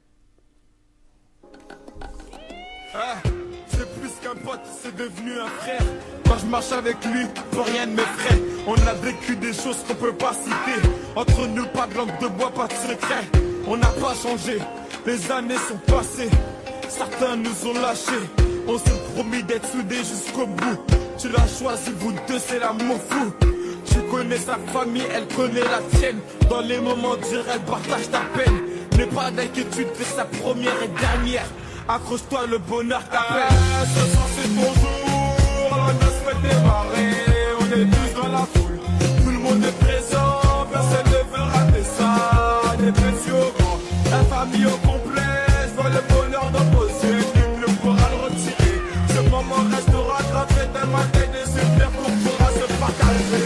C'est plus qu'un pote, c'est devenu un frère. Quand je marche avec lui, plus rien ne m'effraie. On a vécu des choses qu'on peut pas citer. Entre nous, pas de langue de bois, pas de secret. On n'a pas changé, les années sont passées. Certains nous ont lâchés. On s'est promis d'être soudés jusqu'au bout. Tu l'as choisi, vous deux, c'est l'amour fou. Tu connais sa famille, elle connaît la tienne. Dans les moments durs, elle partage ta peine. N'aie pas d'inquiétude, fais sa première et dernière. Accroche-toi, le bonheur t'appelle. Ah, ce soir c'est ton jour, la noce fait démarrer. On est tous dans la foule, tout le monde est présent. Personne ne veut rater ça. Des petits au grand, la famille au complet. Je vois le bonheur dans vos yeux, nul ne pourra le retirer. Ce moment restera gravé dans ma tête et super qu'on pourra se partager.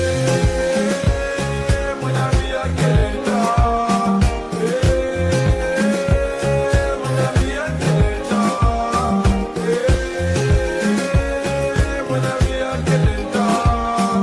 Mon ami à quel état? Mon ami à quel état? Mon ami à quel état?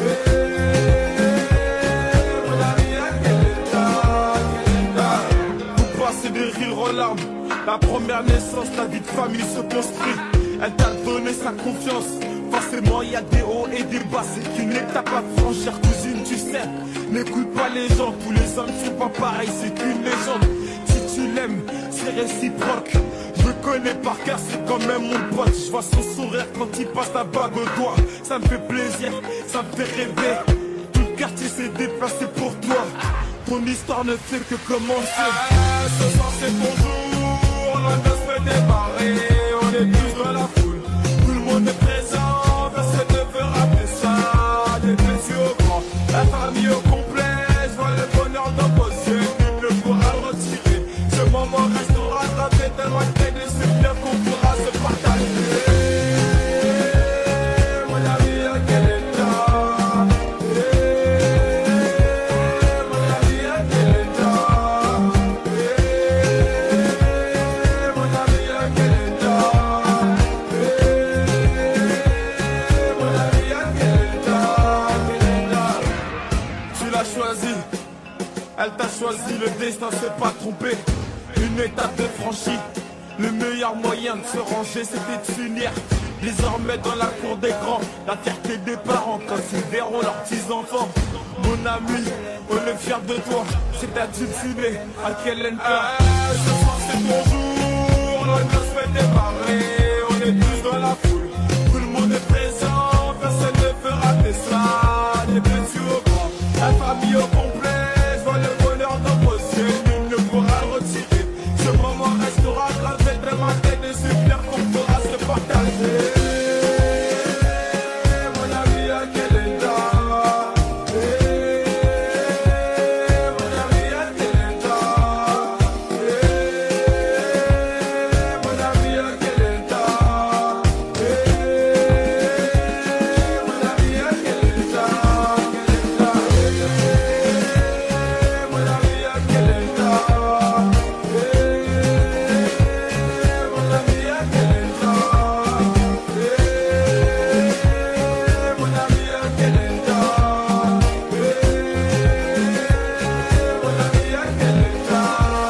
Mon ami à quel état? Vous passez des rires aux larmes. La première naissance, la vie de famille se construit. Elle t'a donné sa confiance. Forcément, il y a des hauts et des bas. C'est une étape à franchir, cousine, tu sais. N'écoute pas les gens, tous les hommes sont pas pareils. C'est qu'une légende. Si tu l'aimes, c'est réciproque. Je le connais par cœur, c'est quand même mon pote. Je vois son sourire quand il passe la bague au doigt. Ça me fait plaisir, ça me fait rêver. Tout le quartier s'est déplacé pour toi. Ton histoire ne fait que commencer. Ah, ce soir c'est ton jour, la noce fait démarrer. On est tous dans la foule, tout le monde est présent. Personne ne veut rater ça. Des petits au grand, la famille au complet. Je vois le bonheur dans vos yeux, nul ne pourra le retirer. Ce moment restera gravé dans ma tête et c'est bien qu'on pourra se partager. Mon ami à quel état? Mon ami à quel état? Mon ami à quel état? Mon ami à quel état? Tu l'as choisi, elle t'a choisi, le destin s'est pas trompé. Une étape de franchie, le meilleur moyen de se ranger c'était de s'unir. Désormais dans la cour des grands, la fierté des parents quand ils verront leurs petits-enfants. Mon ami, on est fiers de toi, c'est ta petite ciné, à quel endroit? Ah, ce soir c'est ton jour, la noce fait démarrer. On est tous dans la foule, tout le monde est présent. Personne ne peut rater ça. Des petits au grand, la famille au complet. Je vois le bonheur dans vos yeux, nul ne pourra le retirer. Ce moment restera gravé dans ma tête et c'est clair qu'on pourra se partager. Mon ami à quel état? Mon ami à quel état? Mon ami à quel état? Mon ami à quel état? Mon ami à quel état? Mon ami à quel état? Mon ami à quel état? Mon ami à quel état?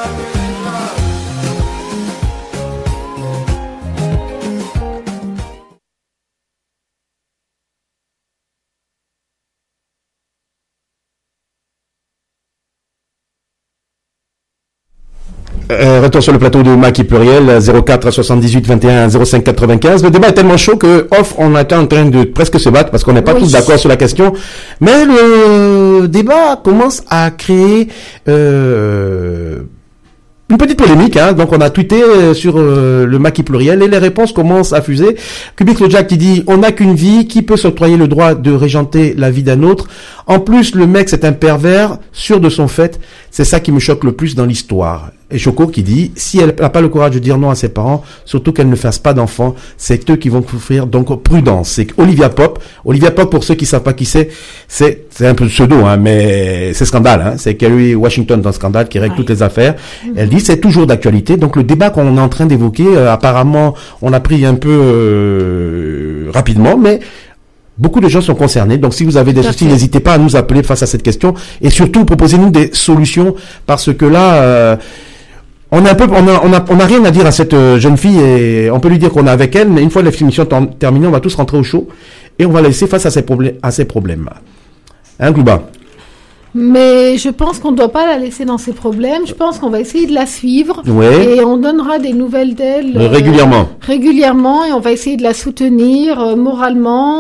Euh, retour sur le plateau de Maki Pluriel, zéro quatre soixante-dix-huit vingt et un zéro cinq quatre-vingt-quinze. Le débat est tellement chaud que off, on est en train de presque se battre parce qu'on n'est pas Oui. tous d'accord sur la question. Mais le débat commence à créer euh, une petite polémique, hein. Donc on a tweeté euh, sur euh, le Maki Pluriel et les réponses commencent à fuser. Cubic le Jack qui dit on n'a qu'une vie, qui peut s'octroyer le droit de régenter la vie d'un autre? En plus le mec c'est un pervers, sûr de son fait, c'est ça qui me choque le plus dans l'histoire. Et Choco qui dit si elle n'a pas le courage de dire non à ses parents, surtout qu'elle ne fasse pas d'enfants, c'est eux qui vont souffrir, donc prudence. C'est Olivia Pop. Olivia Pop, pour ceux qui savent pas qui c'est, c'est c'est un peu pseudo, hein, mais c'est scandale. Hein. C'est Kerry Washington dans Scandale qui règle Ouais. toutes les affaires. Elle dit c'est toujours d'actualité. Donc le débat qu'on est en train d'évoquer, euh, apparemment, on a pris un peu euh, rapidement, mais beaucoup de gens sont concernés. Donc si vous avez des Tout à soucis, fait. n'hésitez pas à nous appeler face à cette question et surtout proposez-nous des solutions parce que là. Euh, On a un peu, on a, on a, on a rien à dire à cette euh, jeune fille et on peut lui dire qu'on est avec elle, mais une fois l'émission ter- terminée, on va tous rentrer au chaud et on va la laisser face à ses problèmes, à ses problèmes. Hein, Glouba? Mais je pense qu'on ne doit pas la laisser dans ses problèmes. Je pense qu'on va essayer de la suivre. Ouais. Et on donnera des nouvelles d'elle. Euh, régulièrement. Régulièrement. Et on va essayer de la soutenir euh, moralement.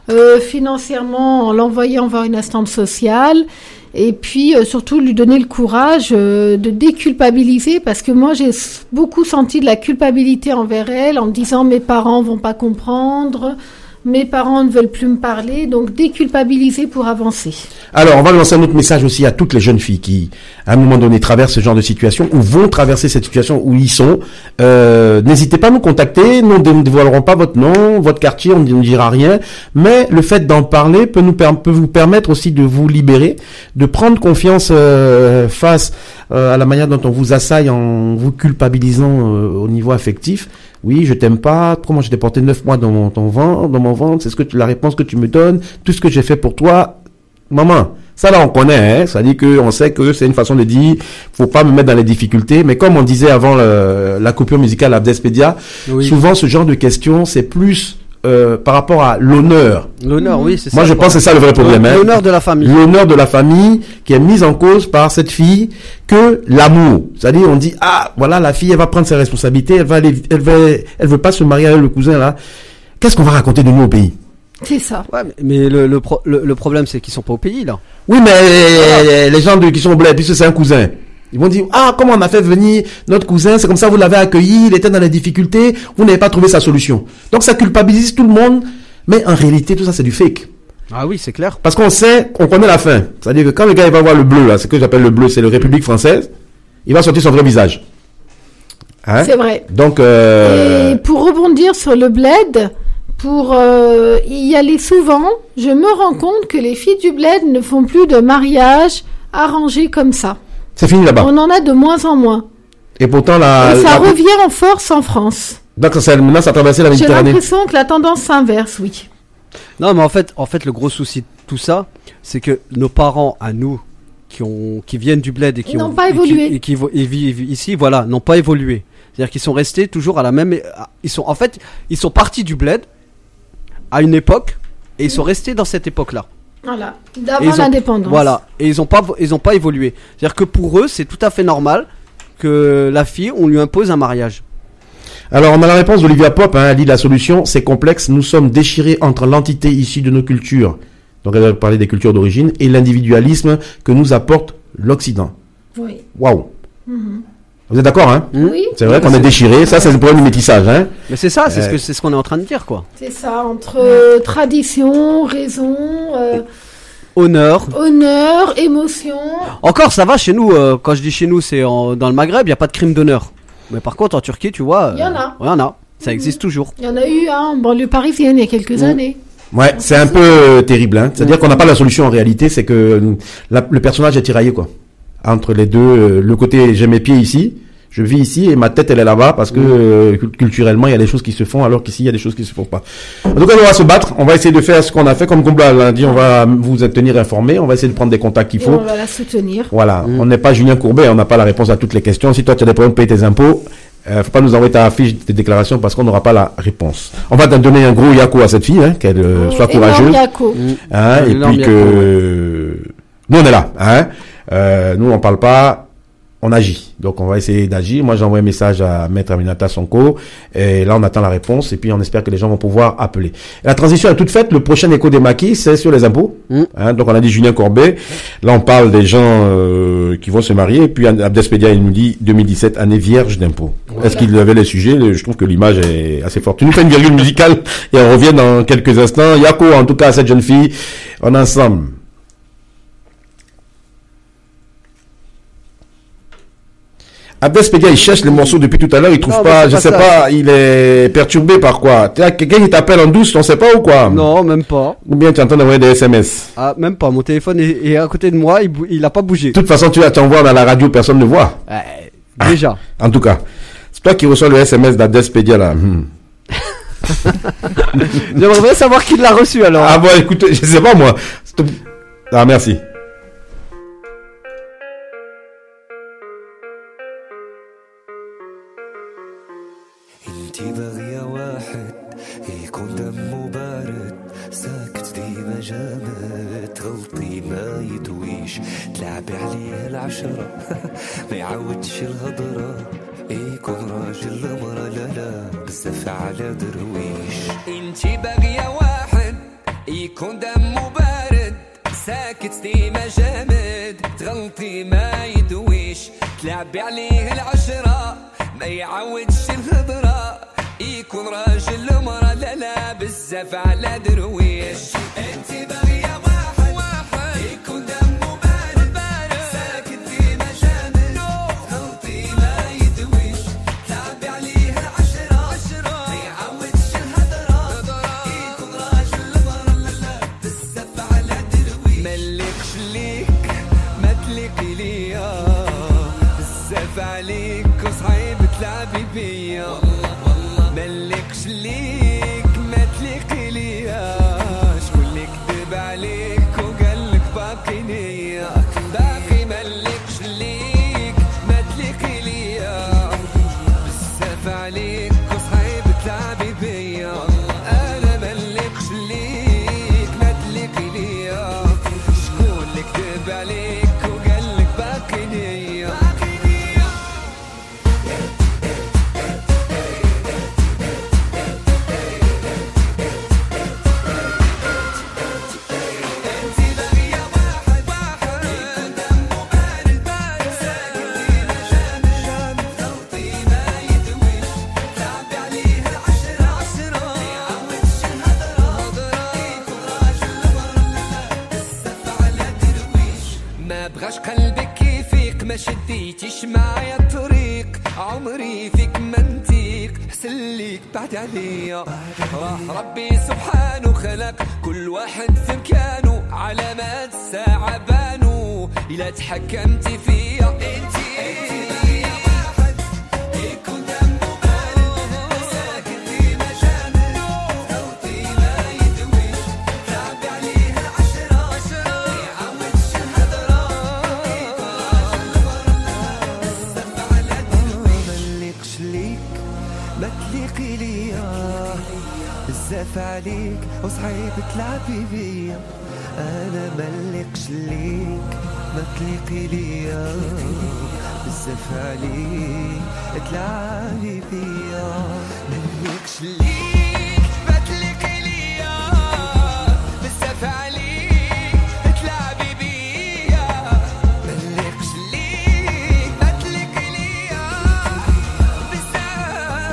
euh, financièrement en l'envoyant vers une instance sociale. Et puis euh, surtout lui donner le courage euh, de déculpabiliser, parce que moi j'ai s- beaucoup senti de la culpabilité envers elle en me disant mes parents vont pas comprendre, mes parents ne veulent plus me parler, donc déculpabiliser pour avancer. Alors, on va lancer un autre message aussi à toutes les jeunes filles qui, à un moment donné, traversent ce genre de situation ou vont traverser cette situation où ils sont. Euh, n'hésitez pas à nous contacter. Nous ne dévoilerons pas votre nom, votre quartier, on ne dira rien. Mais le fait d'en parler peut nous per- peut vous permettre aussi de vous libérer, de prendre confiance euh, face euh, à la manière dont on vous assaille en vous culpabilisant euh, au niveau affectif. Oui, je t'aime pas. Comment je t'ai porté neuf mois dans mon, ton ventre, dans mon ventre. C'est ce que tu, la réponse que tu me donnes. Tout ce que j'ai fait pour toi. Maman. Ça, là, on connaît, hein. Ça dit que, on sait que c'est une façon de dire, faut pas me mettre dans les difficultés. Mais comme on disait avant le, la coupure musicale à Abdespedia, Oui. souvent, ce genre de questions, c'est plus, euh, par rapport à l'honneur. L'honneur, oui, c'est ça. Moi, je le pense que c'est ça le vrai problème, hein. L'honneur de la famille. L'honneur de la famille qui est mise en cause par cette fille que l'amour. C'est-à-dire, on dit, ah, voilà, la fille, elle va prendre ses responsabilités, elle va aller, elle va, elle veut pas se marier avec le cousin, là. Qu'est-ce qu'on va raconter de nous au pays? C'est ça. Ouais, mais- mais le, le, pro- le, le problème, c'est qu'ils sont pas au pays, là. Oui, mais les gens de, qui sont blés, puisque c'est un cousin. Ils vont dire, ah, comment on a fait venir notre cousin, c'est comme ça, vous l'avez accueilli, il était dans les difficultés, vous n'avez pas trouvé sa solution. Donc, ça culpabilise tout le monde, mais en réalité, tout ça, c'est du fake. Ah oui, c'est clair. Parce qu'on sait, on connaît la fin. C'est-à-dire que quand le gars, il va voir le bleu, là, c'est ce que j'appelle le bleu, c'est le République française, il va sortir son vrai visage. Hein? C'est vrai. Donc, euh, Et pour rebondir sur le bled, pour euh, y aller souvent, je me rends compte que les filles du bled ne font plus de mariage arrangé comme ça. c'est fini là-bas. On en a de moins en moins. Et pourtant, la, Et ça la- revient en force en France. donc, ça, maintenant, ça a traversé la J'ai Méditerranée. l'impression que la tendance s'inverse, oui. Non, mais en fait, en fait, le gros souci de tout ça, c'est que nos parents, à nous, qui ont, qui viennent du bled et qui Ils ont, n'ont pas et qui- évolué. et qui, vo- et vivent ici, voilà, n'ont pas évolué. C'est-à-dire qu'ils sont restés toujours à la même, ils sont, en fait, ils sont partis du bled à une époque et ils sont restés dans cette époque-là. Voilà. Et ils D'avant ont- l'indépendance. Voilà. Et ils ont pas, ils ont pas évolué. C'est-à-dire que pour eux, c'est tout à fait normal que la fille, on lui impose un mariage. Alors, on a la réponse d'Olivia Pop, hein, elle dit la solution, c'est complexe, nous sommes déchirés entre l'entité issue de nos cultures, donc elle va parler des cultures d'origine, et l'individualisme que nous apporte l'Occident. Oui. Waouh. Vous êtes d'accord, hein? Oui. C'est vrai qu'on est déchirés, ça c'est le problème du métissage, hein? Mais c'est ça, c'est ce Euh. que, c'est ce qu'on est en train de dire, quoi. C'est ça, entre euh, tradition, raison, euh, Honneur. honneur, émotion. Encore, ça va chez nous. euh, quand je dis chez nous, c'est en- dans le Maghreb, il y a pas de crime d'honneur. Mais par contre, en Turquie, tu vois, Il y en a. Il y en a. Ça existe toujours. Il y en a eu hein, en banlieue parisienne il y a quelques Mm. années. Ouais, c'est un peu euh, terrible, hein. C'est-à-dire qu'on n'a pas la solution en réalité, c'est que euh, la- le personnage est tiraillé, quoi. Entre les deux, euh, le côté j'ai mes pieds ici, je vis ici et ma tête elle est là-bas parce que euh, cul- culturellement il y a des choses qui se font alors qu'ici il y a des choses qui se font pas. En tout cas, on va se battre, on va essayer de faire ce qu'on a fait comme Combat l'a dit, on va vous tenir informés, on va essayer de prendre des contacts qu'il Et faut. on va la soutenir. Voilà, on n'est pas Julien Courbet, on n'a pas la réponse à toutes les questions. Si toi tu as des problèmes de payer tes impôts, euh, faut pas nous envoyer ta fiche de déclaration parce qu'on n'aura pas la réponse. On va te donner un gros yako à cette fille, hein, qu'elle euh, soit Énorme courageuse. Yako. Hein, et Énorme puis que nous on est là, hein. Euh, nous on parle pas, on agit. Donc on va essayer d'agir. Moi j'ai envoyé un message à Maître Aminata Sonko et là on attend la réponse et puis on espère que les gens vont pouvoir appeler. La transition est toute faite. Le prochain écho des maquis c'est sur les impôts. Mm. Hein, donc on a dit Julien Courbet. Là on parle des gens euh, qui vont se marier. Et puis Abdespedia il nous dit deux mille dix-sept année vierge d'impôts. Est-ce qu'il avait les sujets? Je trouve que l'image est assez forte. Tu nous fais une virgule musicale et on revient dans quelques instants. Yako en tout cas cette jeune fille. On est ensemble. Abdespedia, il cherche les morceaux depuis tout à l'heure, il trouve Non, mais pas, c'est je pas sais ça. pas, il est perturbé par quoi? T'as quelqu'un qui t'appelle en douce, on sait pas ou quoi? Non, même pas. Ou bien tu es en train d'envoyer des S M S? Ah, même pas. Mon téléphone est, est à côté de moi. Il, bou- il a pas bougé. De toute façon, tu vas t'envoyer dans la radio, personne ne voit. Euh, déjà. En tout cas. C'est toi qui reçois le S M S d'Abdespedia là. Hmm. J'aimerais bien savoir qui l'a reçu alors. Ah bon, écoute, je sais pas moi. Stop. Ah, merci. انتي باغية واحد يكون دمه بارد ساكت ديما جامد غلطي ما يدويش تلعبي عليه العشرة ما يعودش الهضرة يكون راجل مرة لا لا بزاف على درويش انتي باغية واحد يكون دمه بارد ساكت ديما جامد تغلطي ما يدويش تلعبي عليه العشرة ما يعودش الهضرة يكون راجل مرة لا لا بزاف على درويش انت باغية واحد واحد يكون دمه بارد بارد ساكت ديما جامد تغلطي ما يدويش تلعبي عليه العشرة عشرة ما يعودش الهضرة يكون راجل مرة لا لا بزاف على درويش ملكش ليك ما تليقي ليا بزاف عليك وصعيب تلعبي بيا ملكش ليك ما تليقي ليا شكون اللي كذب عليك وقالك باقي نية باقي ملكش ليك ما تليقي ليا بزاف عليك وصعيب تلعبي بيا انا ملكش ليك ما تليقي ليا شكون اللي كذب عليك وقالك باقي نية بغاش قلبك يفيق ما شديتيش معايا الطريق عمري فيك منطيق حسن ليك بعد عليا راح ربي سبحانه خلق كل واحد في مكانه علامات الساعة بانوا إلا تحكمتي فيا انتي بزاف عليك وصعيب تلعبي بيا انا ملكش ليك ما تليقي ليا بزاف عليك تلعبي بيا ملكش ليك ما تليقي ليا بزاف عليك تلعبي بيا ملكش ليك ما تليقي ليا بزاف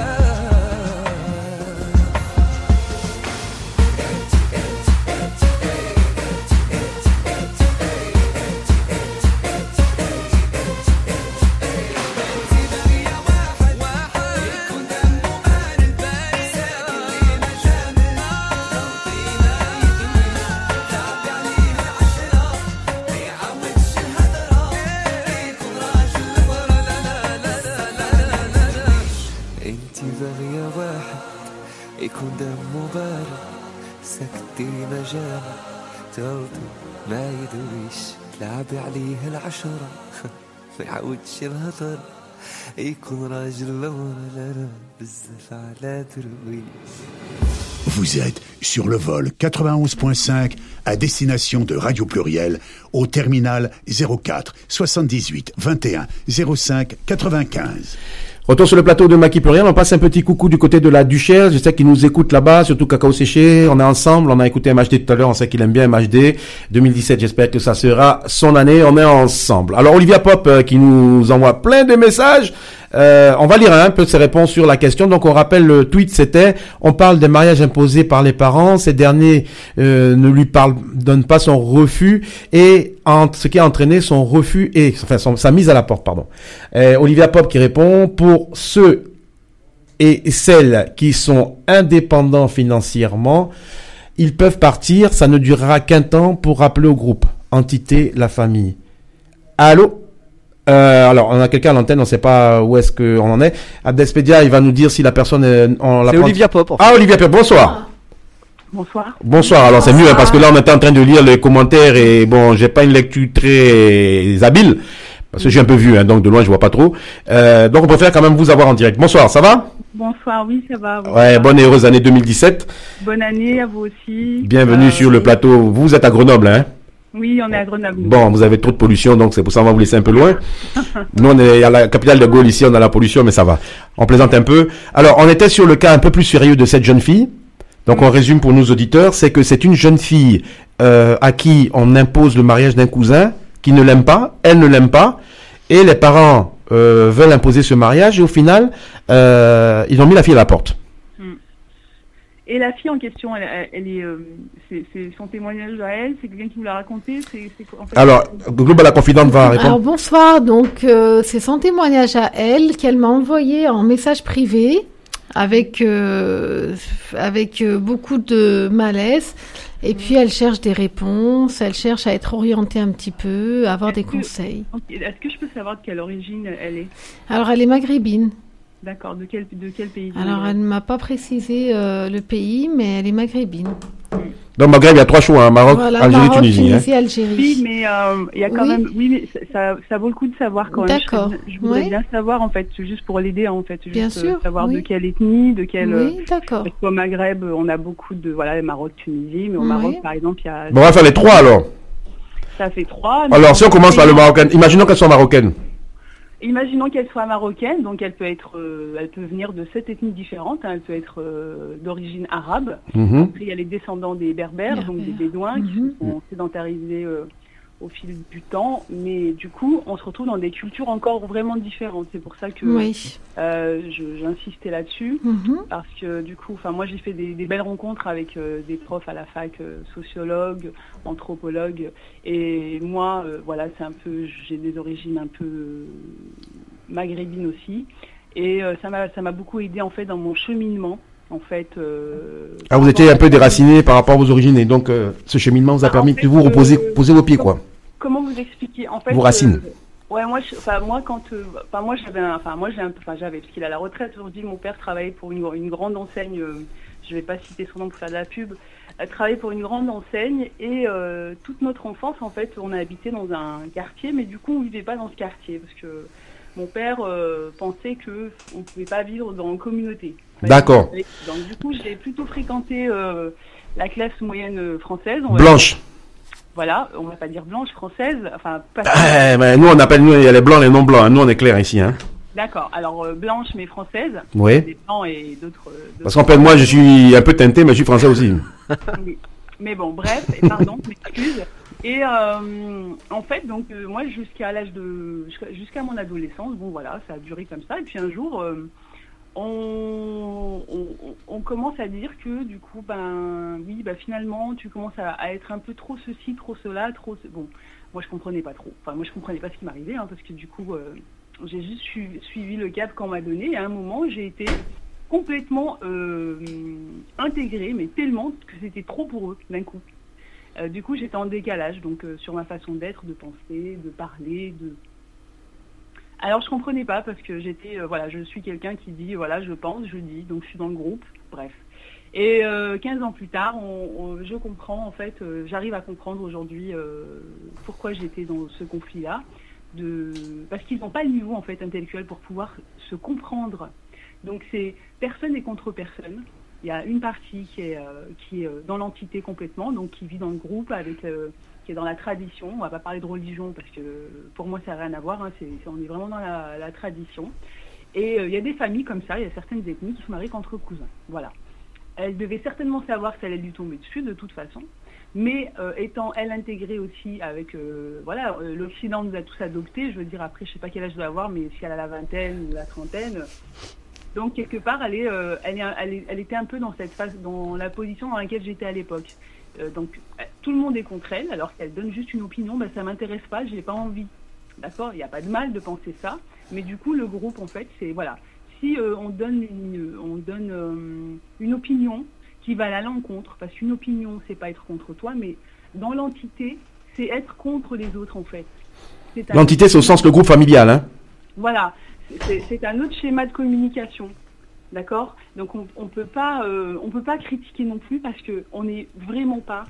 يكون دمه بارد سكتي ما جامد تغلطي ما يدويش تلعبي عليه العشرة ما يعودش الهضر يكون راجل لورا لا لا بزاف على درويش. Vous êtes sur le vol quatre-vingt-onze point cinq à destination de Radio Pluriel au terminal zéro quatre soixante-dix-huit vingt et un zéro cinq quatre-vingt-quinze. Retour sur le plateau de Maki Pluriel, on passe un petit coucou du côté de la Duchère, je sais qu'ils nous écoutent là-bas, surtout Cacao Séché, on est ensemble, on a écouté M H D tout à l'heure, on sait qu'il aime bien M H D, deux mille dix-sept, j'espère que ça sera son année, on est ensemble. Alors Olivia Pop euh, qui nous envoie plein de messages, euh, on va lire un peu ses réponses sur la question, donc on rappelle le tweet c'était, on parle des mariages imposés par les parents, ces derniers euh, ne lui parlent, donnent pas son refus, et en, ce qui a entraîné son refus et, enfin son, sa mise à la porte, pardon. Euh, Olivia Pop qui répond, pour ceux et celles qui sont indépendants financièrement, ils peuvent partir, ça ne durera qu'un temps pour rappeler au groupe, entité, la famille. Allô? Euh, alors, on a quelqu'un à l'antenne, on ne sait pas où est-ce qu'on en est. Abdespedia, il va nous dire si la personne est, on la C'est prend... Olivia Pop. En fait. Ah, Olivia Pop, bonsoir. Bonsoir. Bonsoir, alors c'est mieux, hein, parce que là, on était en train de lire les commentaires et bon, j'ai pas une lecture très habile, parce que j'ai un peu vu, hein, donc de loin, je vois pas trop. Euh, donc, on préfère quand même vous avoir en direct. Bonsoir, ça va? Bonsoir, oui, ça va. Bonsoir. Ouais, bonne et heureuse année deux mille dix-sept. Bonne année à vous aussi. Bienvenue euh, sur le plateau. Vous êtes à Grenoble, hein? Oui, on est à Grenoble. Bon, vous avez trop de pollution, donc c'est pour ça qu'on va vous laisser un peu loin. Nous, on est à la capitale de Gaulle, ici, on a la pollution, mais ça va. On plaisante un peu. Alors, on était sur le cas un peu plus sérieux de cette jeune fille Donc on résume pour nos auditeurs, c'est que c'est une jeune fille euh, à qui on impose le mariage d'un cousin qui ne l'aime pas, elle ne l'aime pas, et les parents euh, veulent imposer ce mariage, et au final, euh, ils ont mis la fille à la porte. Et la fille en question, elle, elle, elle est, euh, c'est, c'est son témoignage à elle, c'est quelqu'un qui vous l'a raconté, c'est, c'est en fait, Alors, Global la Confidente va répondre. Alors bonsoir, donc euh, c'est son témoignage à elle qu'elle m'a envoyé en message privé avec euh, avec euh, beaucoup de malaise. Et puis elle cherche des réponses, elle cherche à être orientée un petit peu, à avoir est-ce des que, conseils. okay, est-ce que je peux savoir de quelle origine elle est? Alors elle est maghrébine. D'accord, de quel, de quel pays? Alors elle ne m'a pas précisé euh, le pays, mais elle est maghrébine. Dans le Maghreb, il y a trois choix, hein, Maroc, Voilà, Algérie, Maroc, Tunisie. Tunisie, hein. Algérie. Oui, mais euh, il y a quand Oui. même, oui, mais ça, ça vaut le coup de savoir quand même. D'accord. Je, je voudrais Oui. bien savoir en fait, juste pour l'aider en fait, juste Bien euh, sûr, savoir oui. de quelle ethnie, de quelle. Oui, d'accord. Parce qu'au Maghreb, on a beaucoup de, voilà, Maroc, Tunisie, mais au Oui. Maroc, par exemple, il y a. Bon, on va faire les trois alors. Ça fait trois. mais Alors, si on commence par le pays- marocain, imaginons qu'elle soit marocaine. Imaginons qu'elle soit marocaine, donc elle peut être, euh, elle peut venir de sept ethnies différentes. Hein, elle peut être euh, d'origine arabe. Mhm. Après, il y a les descendants des berbères, donc des bédouins, qui Mhm. se sont sédentarisés euh, au fil du temps. Mais du coup, on se retrouve dans des cultures encore vraiment différentes. C'est pour ça que Oui. euh, je- j'insistais là-dessus. Mhm. Parce que du coup, enfin moi j'ai fait des, des belles rencontres avec euh, des profs à la fac, euh, sociologues, anthropologues, et moi, euh, voilà, c'est un peu, j'ai des origines un peu euh, maghrébines aussi, et euh, ça m'a, ça m'a beaucoup aidé en fait dans mon cheminement, en fait. Euh, Ah, vous étiez un peu déraciné par rapport à vos origines, et donc euh, ce cheminement vous a Bah, permis en fait, de vous reposer, euh, poser vos pieds, quoi. Comment vous expliquer en fait Vos racines. euh, Ouais, moi, je- enfin moi quand, euh, enfin moi j'avais, un- enfin moi j'ai un peu, enfin j'avais parce qu'il est à la retraite aujourd'hui. Mon père travaillait pour une, une grande enseigne. Euh, je vais pas citer son nom pour faire de la pub. Elle travaillait pour une grande enseigne et euh, toute notre enfance en fait, on a habité dans un quartier, mais du coup on vivait pas dans ce quartier parce que mon père euh, pensait que on pouvait pas vivre dans une communauté. D'accord. Donc du coup j'ai plutôt fréquenté euh, la classe moyenne euh, française. on va Blanche. dire. Voilà, on va pas dire blanche, française, enfin pas. Eh, ben, nous, on appelle, nous, il y a les blancs, les non blancs. hein. Nous, on est clair ici, hein. D'accord, alors euh, blanche mais française. Oui. Des blancs et d'autres. euh, d'autres- Parce qu'en fait, moi, je suis un peu teinté, mais je suis français aussi. Oui. Mais bon, bref, et pardon, je m'excuse. Et euh, en fait, donc euh, moi jusqu'à l'âge de jusqu'à jusqu'à mon adolescence, bon voilà, ça a duré comme ça. Et puis un jour, euh, on, on, on commence à dire que du coup, ben oui, ben finalement, tu commences à, à être un peu trop ceci, trop cela, trop. ce- Bon, moi je comprenais pas trop. Enfin, moi je comprenais pas ce qui m'arrivait, hein, parce que du coup, euh, j'ai juste su- suivi le cap qu'on m'a donné. Et à un moment, j'ai été complètement euh, intégrée, mais tellement que c'était trop pour eux d'un coup. Euh, du coup, j'étais en décalage, donc euh, sur ma façon d'être, de penser, de parler, de. Alors, je comprenais pas parce que j'étais, euh, voilà, je suis quelqu'un qui dit, voilà, je pense, je dis, donc je suis dans le groupe, bref. Et euh, quinze ans plus tard, on, on- je comprends, en fait, euh, j'arrive à comprendre aujourd'hui euh, pourquoi j'étais dans ce conflit-là, de parce qu'ils n'ont pas le niveau en fait intellectuel pour pouvoir se comprendre. Donc c'est personne n'est contre personne. Il y a une partie qui est, euh, qui est euh, dans l'entité complètement, donc qui vit dans le groupe, avec, euh, qui est dans la tradition. On va pas parler de religion parce que pour moi ça n'a rien à voir. Hein, c'est, c'est- on est vraiment dans la, la tradition. Et euh, il y a des familles comme ça, il y a certaines ethnies qui se marient qu'entre cousins. Voilà. Elle devait certainement savoir que ça allait lui tomber dessus de toute façon. Mais euh, étant elle intégrée aussi avec, euh, voilà, euh, l'Occident nous a tous adoptés. Je veux dire, après, je sais pas quel âge je dois avoir, mais si elle a la vingtaine ou la trentaine. Donc quelque part, elle est, euh, elle, est, elle, est, elle était un peu dans cette phase, dans la position dans laquelle j'étais à l'époque. Euh, donc euh, tout le monde est contre elle, alors qu'elle donne juste une opinion. Ben ça m'intéresse pas, j'ai pas envie. D'accord, il n'y a pas de mal de penser ça, mais du coup le groupe en fait, c'est voilà. Si euh, on donne une, on donne euh, une opinion qui va à l'encontre, parce qu'une opinion c'est pas être contre toi, mais dans l'entité c'est être contre les autres en fait. C'est un- L'entité, c'est au sens le groupe familial, hein. Voilà, c'est, c'est un autre schéma de communication, d'accord. Donc on, on peut pas, euh, on peut pas critiquer non plus parce que on n'est vraiment pas,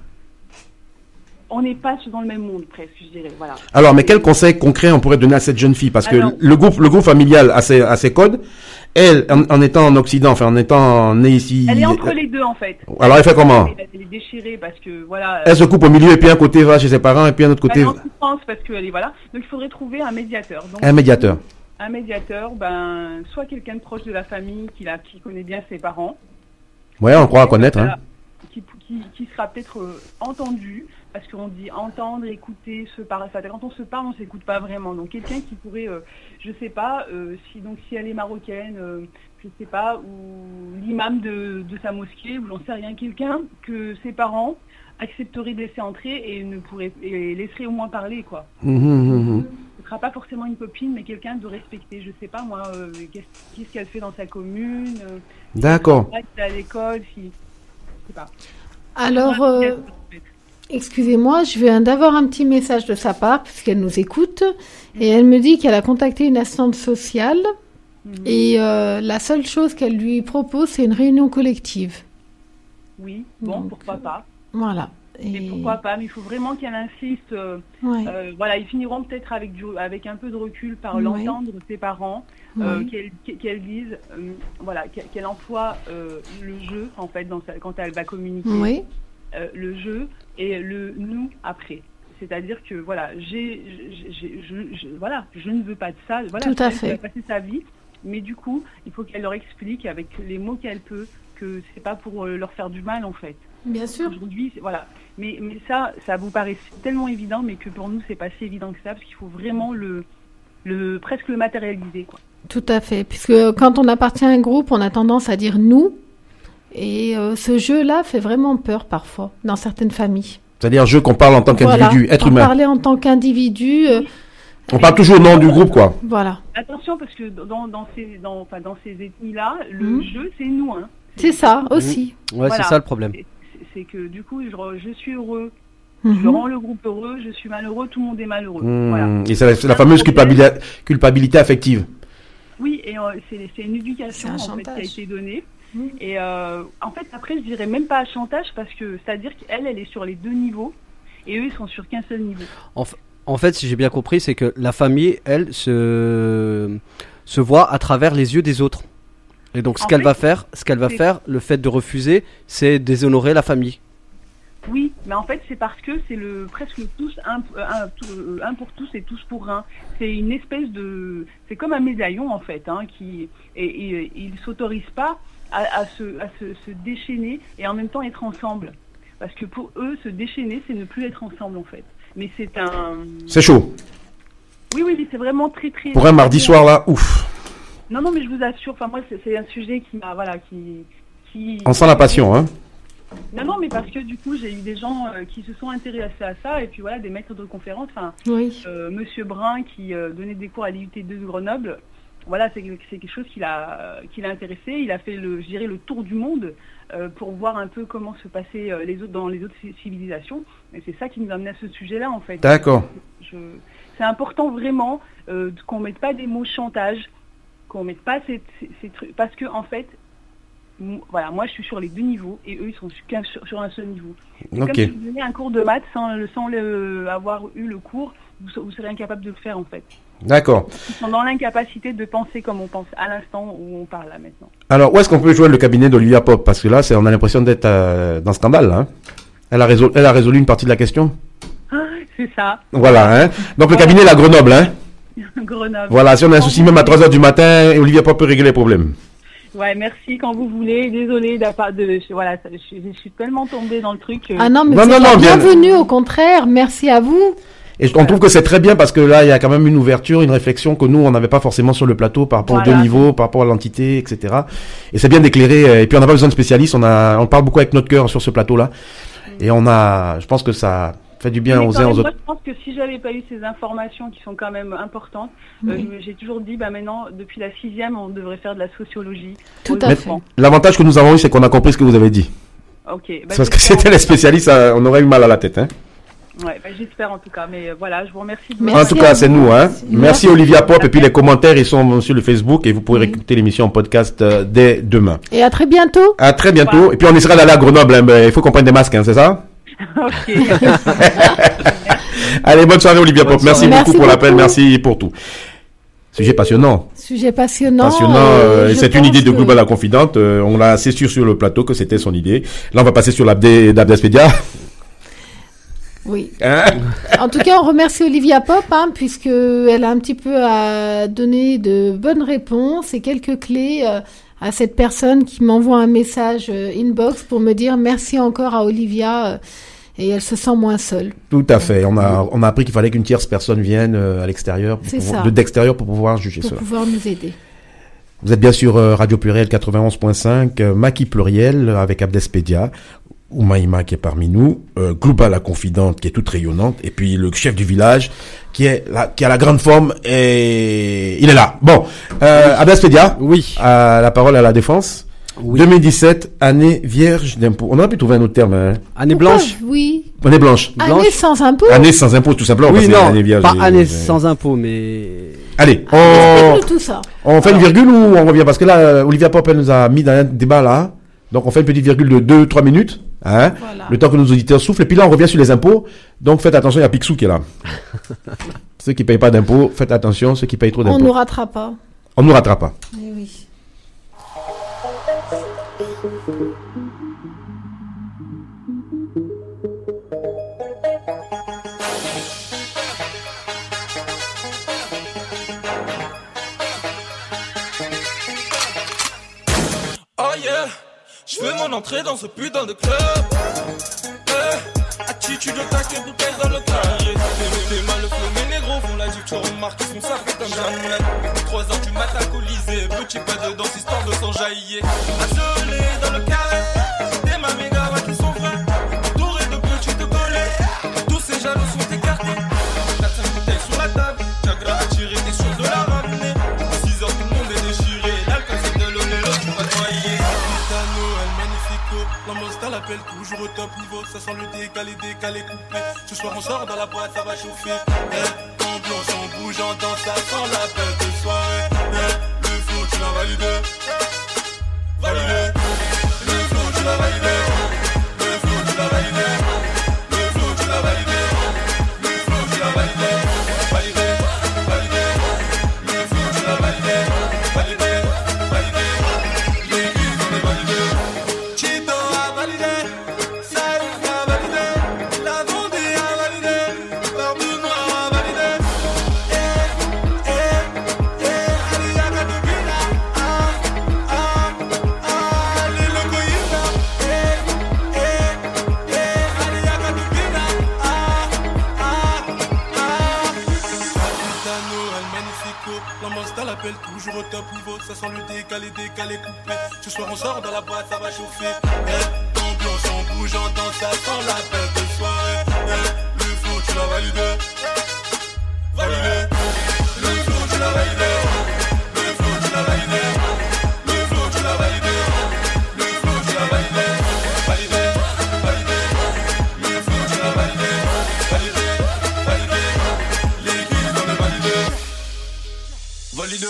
on n'est pas dans le même monde presque, je dirais. Voilà. Alors, mais quel conseil concret on pourrait donner à cette jeune fille? Parce que Alors- le groupe, le groupe familial a ses, a ses codes. Elle, en, en étant en Occident, enfin, en étant née ici. Elle est entre les deux en fait. Alors, elle fait comment? Elle, elle est déchirée parce que voilà. Elle se coupe au milieu et puis un côté va chez ses parents et puis un autre côté. Elle est en souffrance parce qu'elle est voilà. Donc il faudrait trouver un médiateur. Donc, Un médiateur. Un médiateur, ben soit quelqu'un de proche de la famille qui la, qui connaît bien ses parents. Ouais, on croit à connaître. Voilà, Hein. qui, qui, qui sera peut-être euh, entendu, parce qu'on dit entendre, écouter, se parler. Enfin, quand on se parle, on s'écoute pas vraiment. Donc quelqu'un qui pourrait, euh, je sais pas, euh, si donc si elle est marocaine, euh, je sais pas, ou l'imam de, de sa mosquée, ou j'en sais rien, quelqu'un que ses parents accepteraient de laisser entrer et ne pourrait et laisserait au moins parler, quoi. Mmh, mmh, mmh. Ce sera pas forcément une copine, mais quelqu'un de respecté. Je sais pas moi, euh, qu'est-ce, qu'est-ce qu'elle fait dans sa commune. Euh, D'accord. si elle est à l'école, si je sais pas. Alors, euh, excusez-moi, je viens d'avoir un petit message de sa part, puisqu'elle nous écoute, et elle me dit qu'elle a contacté une assistante sociale, Mhm. et euh, la seule chose qu'elle lui propose, c'est une réunion collective. Oui, bon, Donc, pourquoi pas. Voilà. Mais Et... pourquoi pas, mais il faut vraiment qu'elle insiste. euh, Ouais. euh, voilà, ils finiront peut-être avec, du, avec un peu de recul par Ouais. l'entendre de ses parents, euh, Ouais. qu'elle, qu'elle- qu'elle dise, euh, voilà, qu'elle, qu'elle emploie euh, le jeu, en fait, dans sa- quand elle va communiquer, Oui. euh, le jeu et le nous après. C'est-à-dire que, voilà, j'ai, j'ai, j'ai- je, je- voilà, je ne veux pas de ça. Voilà, Tout à elle fait. va passer sa vie, mais du coup, il faut qu'elle leur explique avec les mots qu'elle peut que c'est pas pour euh, leur faire du mal, en fait. Bien sûr. Aujourd'hui, c'est- voilà. Mais, mais ça, ça vous paraît tellement évident, mais que pour nous, c'est pas si évident que ça, parce qu'il faut vraiment le, le, presque le matérialiser, quoi. Tout à fait. Puisque quand on appartient à un groupe, on a tendance à dire nous. Et euh, ce jeu-là fait vraiment peur parfois, dans certaines familles. C'est-à-dire jeu qu'on parle en tant qu'individu, Voilà. être En humain. parler en tant qu'individu, euh, On parle toujours au nom du groupe, quoi. voilà. Attention, parce que dans, dans ces, dans, enfin, dans ces ethnies-là, le Mhm. jeu, c'est nous, hein. C'est ça aussi. Ouais, Voilà. c'est ça le problème. C'est- c'est- C'est que du coup, je, re- je suis heureux, Mhm. je rends le groupe heureux, je suis malheureux, tout le monde est malheureux. Mmh. Voilà. Et c'est la, c'est la fameuse culpabilité, culpabilité affective. Oui, et euh, c'est c'est une éducation C'est un en fait, qui a chantage. été donnée. Mhm. Et euh, en fait, après, je dirais même pas à chantage, parce que c'est-à-dire qu'elle, elle est sur les deux niveaux, et eux, ils sont sur qu'un seul niveau. En, f- en fait, si j'ai bien compris, c'est que la famille, elle, se, se voit à travers les yeux des autres. Et donc, ce En qu'elle fait, va faire, ce qu'elle va c'est- faire, le fait de refuser, c'est déshonorer la famille. Oui, mais en fait, c'est parce que c'est le presque le tous un, un, tout- euh, un pour tous et tous pour un. C'est une espèce de, c'est comme un médaillon en fait, hein, qui et, et, ils s'autorisent pas à, à se à se, se déchaîner et en même temps être ensemble. Parce que pour eux, se déchaîner, c'est ne plus être ensemble en fait. Mais c'est un. C'est chaud. Oui, oui, oui, c'est vraiment très très. Pour un mardi soir, là, ouf. Non, non, mais je vous assure. Enfin, moi, c'est c'est un sujet qui m'a, voilà, qui, qui. On sent la passion, hein. Non, non, mais parce que du coup, j'ai eu des gens euh, qui se sont intéressés à ça, et puis voilà, des maîtres de conférences. Enfin, Oui. euh, Monsieur Brun qui euh, donnait des cours à l'I U T deux de Grenoble. Voilà, c'est c'est quelque chose qui l'a qui l'a intéressé. Il a fait le, je dirais, le tour du monde euh, pour voir un peu comment se passaient euh, les autres dans les autres ci- civilisations. Et c'est ça qui nous a amené à ce sujet-là, en fait. D'accord. Je, c'est important vraiment euh, qu'on mette pas des mots chantage, qu'on mette pas ces, ces, ces trucs, parce que en fait, m- voilà, moi je suis sur les deux niveaux et eux ils sont sur, qu'un- sur, sur un seul niveau. C'est Ok. comme si vous donnez un cours de maths sans, le- sans le, avoir eu le cours, vous, se- vous serez incapable de le faire en fait. D'accord. Ils sont dans l'incapacité de penser comme on pense à l'instant où on parle là maintenant. Alors, où est-ce qu'on peut joindre le cabinet d'Olivia Pop? Parce que là, c'est, on a l'impression d'être euh, dans le scandale, là, hein. Elle a, résolu, elle a résolu une partie de la question. Ah, c'est ça, Voilà, hein. Donc, le cabinet, la Grenoble, hein. Grenoble. Voilà, si on a un souci même à trois heures du matin, Olivia Pop peut régler les problèmes. Ouais, merci quand vous voulez. Désolée d'avoir de, voilà, je, je, je suis tellement tombée dans le truc. euh, Ah non, mais Non, c'est non, la non, bien- bienvenue, au contraire. Merci à vous. Et on trouve que c'est très bien parce que là, il y a quand même une ouverture, une réflexion que nous, on n'avait pas forcément sur le plateau par rapport aux Voilà. deux niveaux, par rapport à l'entité, et cetera. Et c'est bien d'éclairer. euh, Et puis, on n'a pas besoin de spécialistes. On a, on parle beaucoup avec notre cœur sur ce plateau-là. Et on a, je pense que ça fait du bien Mais aux quand uns même, aux moi, autres. je pense que si j'avais pas eu ces informations qui sont quand même importantes, euh, Oui. je- j'ai toujours dit, bah maintenant, depuis la sixième, on devrait faire de la sociologie. Tout aux à Mais fait. enfants. l'avantage que nous avons eu, c'est qu'on a compris ce que vous avez dit. Ok. Bah, C'est parce que j'espère c'était en les tout cas. spécialistes, ça, on aurait eu mal à la tête, hein. Ouais, bah, j'espère en tout cas. Mais euh, voilà, je vous remercie. De Merci En tout à cas, vous. c'est nous, hein. Merci. Merci Olivia Pop. Et puis les commentaires, ils sont sur le Facebook et vous pourrez Oui. écouter l'émission en podcast euh, dès demain. Et à très bientôt. À très bientôt. Et puis on essaiera d'aller à Grenoble. Hein. Ben, il faut qu'on prenne des masques, hein, c'est ça? Ok. Allez, bonne soirée Olivia Bonne Pop. Merci soirée. beaucoup Merci pour l'appel. beaucoup. Merci pour tout. Sujet passionnant. Sujet passionnant. Passionnant. euh, euh, je c'est une pense idée de que- Global Confidente. Euh, on l'a assez sûr sur le plateau que c'était son idée. Là, on va passer sur l'Abdé d'Abdespedia. Oui. Hein? En tout cas, on remercie Olivia Pop, hein, puisque elle a un petit peu à donner de bonnes réponses et quelques clés euh, à cette personne qui m'envoie un message euh, inbox pour me dire merci encore à Olivia euh, et elle se sent moins seule. Tout à fait. On a, on a appris qu'il fallait qu'une tierce personne vienne euh, à l'extérieur, pour C'est pouvoir- ça. de d'extérieur pour pouvoir juger Pour cela. pouvoir nous aider. Vous êtes bien sûr euh, Radio Pluriel quatre-vingt-onze point cinq, euh, Maki Pluriel euh, avec Abdespedia, Oumaïma qui est parmi nous, euh, Glouba la confidente qui est toute rayonnante, et puis le chef du village qui est là, qui a la grande forme et il est là. Bon, euh, Abdespedia, Oui. à la parole à la défense. Oui. deux mille dix-sept, année vierge d'impôt. On aurait pu trouver un autre terme. Hein. Année Pourquoi blanche. Oui. Année blanche. Blanche. Année sans impôt. Année sans impôt, tout simplement. Oui, parce que non, année vierge, pas j'ai- année j'ai- sans impôt, mais... Allez, on, Explique-nous tout ça. on fait une virgule ou on revient? Parce que là, euh, Olivia Pop, elle nous a mis dans un débat là. Donc on fait une petite virgule de deux trois minutes. Hein, Voilà. le temps que nos auditeurs soufflent. Et puis là, on revient sur les impôts. Donc faites attention, il y a Picsou qui est là. Ceux qui payent pas d'impôts, faites attention. Ceux qui payent trop On d'impôts, nous rattrape pas. on nous rattrape pas. Eh oui. Oh yeah, je fais mon entrée dans ce putain de club. Eh, attitude au taquet, bouteille dans le carré. Les, les mal le flot, mes négros font la diff, tu remarques qu'ils sont sapés comme jamais. trois heures du matin alcoolisé, petit peu de danse histoire de s'enjailler. Isolé dans le carré, des ma méga ouais, qui sont vrais. Entouré de petits de collés, tous ces jaloux sont écartés. quatre cinq bouteilles sur la table, Jagra attiré, t'es sûr de la ramener. six heures tout le monde est déchiré, l'alcool c'est de l'eau, l'eau tu vas te noyer. Putain Noël magnifico, l'ambiance dans l'appel toujours au top niveau. Ça sent le décalé, décalé, coupé. Ce soir on sort dans la boîte, ça va chauffer. Eh, ambiance on bouge, on danse, ça sent l'appel de soirée. Eh, le flow tu l'as validé, validé. Le flow tu l'as validé, le flow tu l'as validé, le flow tu l'as validé, le flow tu l'as validé, validé, validé. Le flow tu l'as validé, validé, validé. L'église on est validé. Chito a validé, Saïd a validé, la Vendée a validé, Barbe Noire a validé. Eh, eh, eh, Alia Kadubina, ah, ah, ah, les Lokoïna. Eh, eh, eh, Alia Kadubina, ah, ah, ah. Putain Noël magnifico, l'ambiance dans l'appel toujours au top niveau. Ça sent le décalé, décalé, coupé. Ce soir on sort dans la boîte, ça va chauffer. Eh, ambiance on bouge, on danse, ça sent l'appel de soirée. Eh, le flow tu l'as validé, validé. Le flow tu l'as validé, le flow tu l'as validé, le flow tu l'as validé, le flow tu l'as validé, validé, validé. Le flow tu l'as validé, validé, validé. L'église on est validé, validé.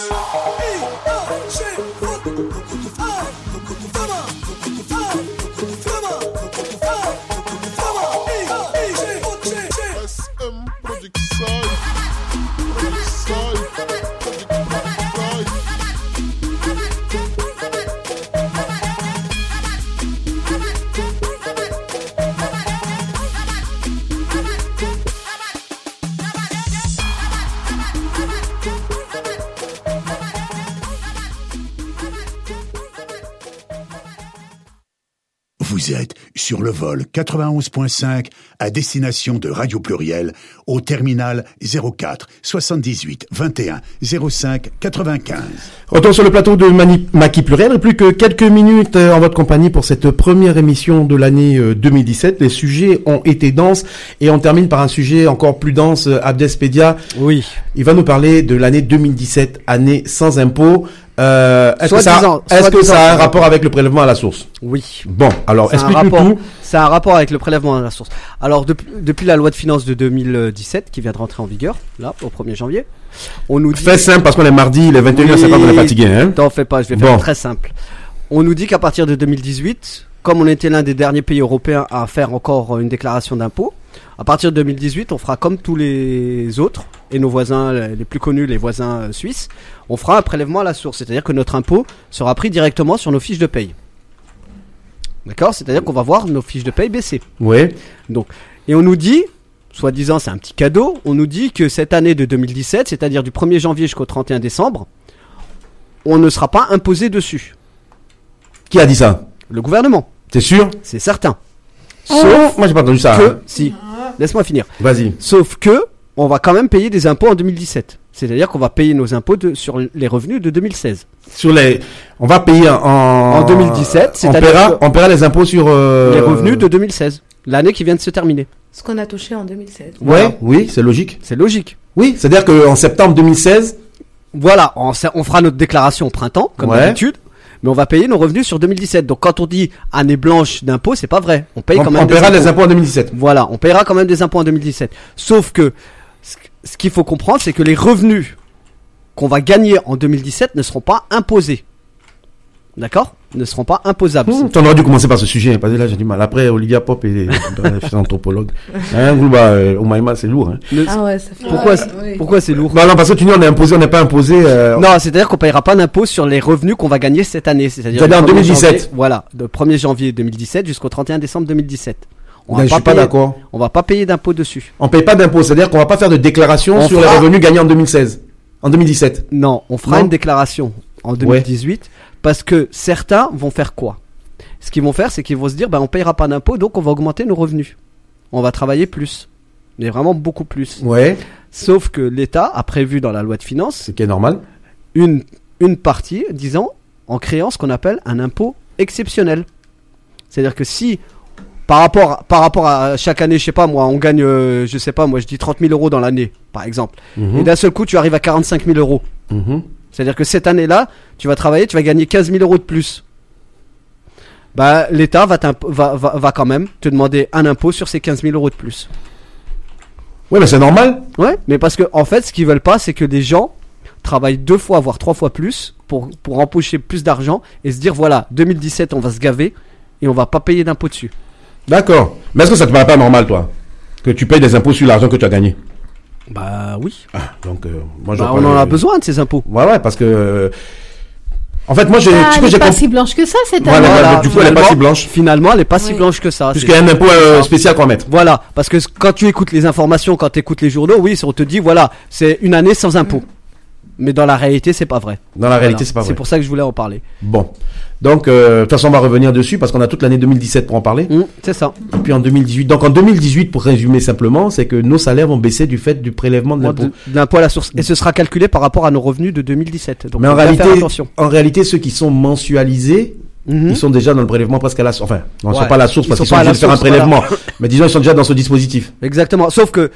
Vous êtes sur le vol quatre-vingt-onze point cinq à destination de Radio Pluriel au terminal zéro quatre soixante-dix-huit vingt et un zéro cinq quatre-vingt-quinze. Retour sur le plateau de Mani- Maki Pluriel. Et plus que quelques minutes euh, en votre compagnie pour cette première émission de l'année euh, deux mille dix-sept. Les sujets ont été denses et on termine par un sujet encore plus dense. euh, Abdespedia, Oui. il va nous parler de l'année deux mille dix-sept, année sans impôt. Euh, est-ce que ça, Soi-disant- est-ce que soi-disant ça a un sans rapport avec le prélèvement à la source? Oui. Bon, alors C'est un explique-nous rapport- tout. C'est un rapport avec le prélèvement à la source. Alors, depuis, depuis la loi de finances de deux mille dix-sept, qui vient de rentrer en vigueur, là, au premier janvier, on nous dit... Fais simple parce qu'on est mardi, il est vingt et une heures cinquante, on est fatigué, hein. T'en fais pas, je vais Bon. faire très simple. On nous dit qu'à partir de deux mille dix-huit, comme on était l'un des derniers pays européens à faire encore une déclaration d'impôt, à partir de deux mille dix-huit, on fera comme tous les autres, et nos voisins les plus connus, les voisins euh, suisses, on fera un prélèvement à la source, c'est-à-dire que notre impôt sera pris directement sur nos fiches de paye. D'accord? C'est-à-dire qu'on va voir nos fiches de paye baisser. Oui. Donc, et on nous dit, soi-disant c'est un petit cadeau, on nous dit que cette année de deux mille dix-sept, c'est-à-dire du premier janvier jusqu'au trente et un décembre, on ne sera pas imposé dessus. Qui a dit ça? Le gouvernement. T'es sûr? C'est certain. Sauf, moi j'ai pas entendu ça. Que, hein. si. Laisse-moi finir. Vas-y. Sauf que, on va quand même payer des impôts en deux mille dix-sept. C'est-à-dire qu'on va payer nos impôts de, sur les revenus de deux mille seize. Sur les, on va payer en, En deux mille dix-sept, on c'est-à-dire paiera, que- on paiera les impôts sur, euh, Les revenus de deux mille seize. L'année qui vient de se terminer. Ce qu'on a touché en deux mille seize. Ouais, Voilà. oui, c'est logique. C'est logique. Oui, c'est-à-dire qu'en septembre deux mille seize, Voilà, on, on fera notre déclaration au printemps, comme Ouais. d'habitude. Mais on va payer nos revenus sur deux mille dix-sept. Donc quand on dit année blanche d'impôts, c'est pas vrai. On paye on, quand même on des paiera impôts. les impôts en deux mille dix-sept. Voilà, on paiera quand même des impôts en deux mille dix-sept. Sauf que ce, ce qu'il faut comprendre, c'est que les revenus qu'on va gagner en deux mille dix-sept ne seront pas imposés. D'accord? Ne seront pas imposables. Mmh, tu aurais dû commencer par ce sujet, parce que là j'ai du mal. Après, Olivia Pop est est anthropologue. Hein, Gouba, euh, Oumaïma, c'est lourd. Hein. Le- Ah ouais, ça fait. Pourquoi, Ouais, c'est- oui. pourquoi c'est lourd? Non, non, parce que tu dis on est imposé, on n'est pas imposé. Euh, Non, c'est-à-dire qu'on payera pas d'impôt sur les revenus qu'on va gagner cette année. C'est-à-dire C'est-à-dire du en premier deux mille dix-sept. janvier- voilà, de premier janvier deux mille dix-sept jusqu'au trente et un décembre deux mille dix-sept. On ben, va je suis pas payer- d'accord. On va pas payer d'impôt dessus. On paye pas d'impôts, c'est-à-dire qu'on va pas faire de déclaration On sur fera- les revenus gagnés en deux mille seize. En deux mille dix-sept. Non, on fera Non. une déclaration en deux mille dix-huit parce que certains vont faire quoi? Ce qu'ils vont faire, c'est qu'ils vont se dire, bah, on payera pas d'impôt, donc on va augmenter nos revenus. On va travailler plus. Mais vraiment beaucoup plus. Ouais, Sauf que l'État a prévu dans la loi de finances ce qui est normal. une, une partie, disons, en créant ce qu'on appelle un impôt exceptionnel. C'est-à-dire que si, par rapport, par rapport à chaque année, je sais pas moi, on gagne, euh, je sais pas moi, je dis trente mille euros dans l'année, par exemple. Mhm. Et d'un seul coup, tu arrives à quarante-cinq mille euros. Mhm. C'est-à-dire que cette année-là, tu vas travailler, tu vas gagner quinze mille euros de plus. Bah, l'État va, t'imp- va, va, va quand même te demander un impôt sur ces quinze mille euros de plus. Ouais, mais c'est normal. Ouais, mais parce que, en fait, ce qu'ils veulent pas, c'est que les gens travaillent deux fois, voire trois fois plus pour, pour empocher plus d'argent et se dire, voilà, deux mille dix-sept, on va se gaver et on va pas payer d'impôt dessus. D'accord. Mais est-ce que ça te paraît pas normal, toi, que tu payes des impôts sur l'argent que tu as gagné? Bah oui. Ah, donc, euh, moi, je Bah, vois on pas en le- a besoin de ces impôts. Ouais, ouais, parce que. euh, En fait, moi, j'ai. Ah, tu elle sais, est j'ai pas compris. si blanche que ça cette Voilà, année. voilà, du coup, elle est pas finalement- si blanche. Finalement, elle est pas si Oui. blanche que ça. Puisqu'il C'est- y a un impôt euh, spécial qu'on va mettre. Voilà, parce que c- quand tu écoutes les informations, quand tu écoutes les journaux, oui, on te dit, voilà, c'est une année sans impôt. Mais dans la réalité, c'est pas vrai. Dans la réalité, Voilà. c'est pas vrai. C'est pour ça que je voulais en parler. Bon. Donc, euh, de toute façon, on va revenir dessus parce qu'on a toute l'année deux mille dix-sept pour en parler. Hum, c'est ça. Et puis en deux mille dix-huit. Donc, en deux mille dix-huit, pour résumer simplement, c'est que nos salaires vont baisser du fait du prélèvement de Moi, l'impôt. de- de l'impôt à la source. Et ce sera calculé par rapport à nos revenus de deux mille dix-sept. Donc, Mais en faut bien réalité, faire attention. en réalité, ceux qui sont mensualisés, Mhm. ils sont déjà dans le prélèvement presque à la source. Enfin, non, ils ne Ouais. sont pas à la source Ils parce sont qu'ils sont pas à obligés la de faire un source, prélèvement. Mais disons, ils sont déjà dans ce dispositif. Exactement. Sauf que,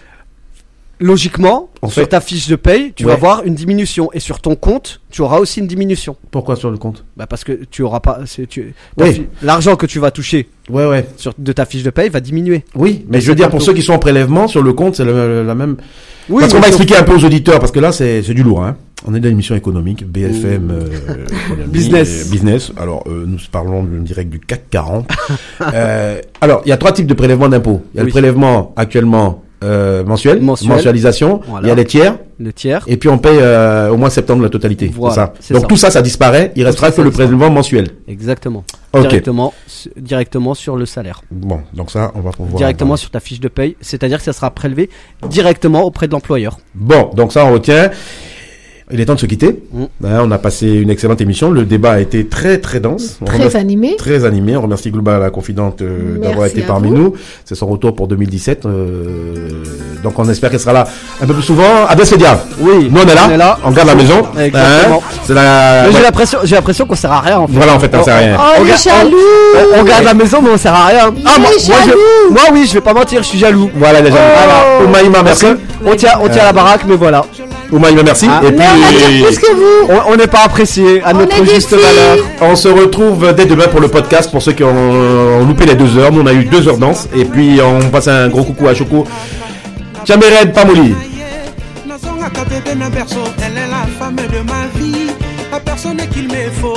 logiquement, En sur fait- ta fiche de paye, tu Ouais. vas voir une diminution. Et sur ton compte, tu auras aussi une diminution. Pourquoi sur le compte? Bah, parce que tu auras pas, c'est- tu, ta Oui. fi- l'argent que tu vas toucher Ouais, ouais. sur, de ta fiche de paye va diminuer. Oui, mais Mais je veux c'est dire, pas pour tout. ceux qui sont en prélèvement, sur le compte, c'est le- la même. Oui, parce qu'on mais va sauf- expliquer un peu aux auditeurs, parce que là, c'est c'est du lourd. Hein. On est dans l'émission économique, B F M euh, économie, Business. euh, business. Alors, euh, nous parlons du direct du C A C quarante. euh, alors, il y a trois types de prélèvements d'impôts. Il y a Oui. le prélèvement actuellement euh, mensuel, Mensuel. mensualisation. Voilà. Il y a les tiers. Le tiers. Et puis on paye euh, au mois de septembre la totalité. Voilà, c'est ça. c'est Donc ça. tout ça, ça disparaît. Il restera ça, que ça le disparaît. prélèvement mensuel. Exactement. Ok. Directement, su- directement sur le salaire. Bon, donc ça, on va pouvoir. Directement sur ta fiche de paye. C'est-à-dire que ça sera prélevé directement auprès de l'employeur. Bon, donc ça on retient. Il est temps de se quitter. Mm. Hein, on a passé une excellente émission. Le débat a été très très dense. On Très remercie- animé. Très animé. On remercie Global la confidente euh, Merci d'avoir été à parmi vous. nous. C'est son retour pour deux mille dix-sept. euh, donc on espère qu'elle sera là un peu plus souvent. Abès Diable. Oui. Nous on est là. On est là. On garde la maison. Exactement. Hein, c'est la. Mais ouais. j'ai l'impression, j'ai l'impression qu'on sert à rien en fait. Voilà, en fait, on sert à rien. Oh, On il est garde- jaloux. On, on garde la maison mais on sert à rien. Il Ah, est moi, moi, jaloux. je, moi oui, je vais pas mentir, je suis jaloux. Voilà déjà. Oh. Oumaïma, merci. On tient, on tient la baraque, mais voilà. Oumaïma, merci. Ah. Et Mais on va dire puis. plus que vous. On on n'est pas apprécié à On notre est des juste filles. valeur. On se retrouve dès demain pour le podcast pour ceux qui ont, ont loupé les deux heures. Nous on a eu deux heures danse et puis on passe un gros coucou à Choco. Tchaméred Pamouli. Nazongaka bébé na berceau, elle est la femme de ma vie, la personne qu'il me faut.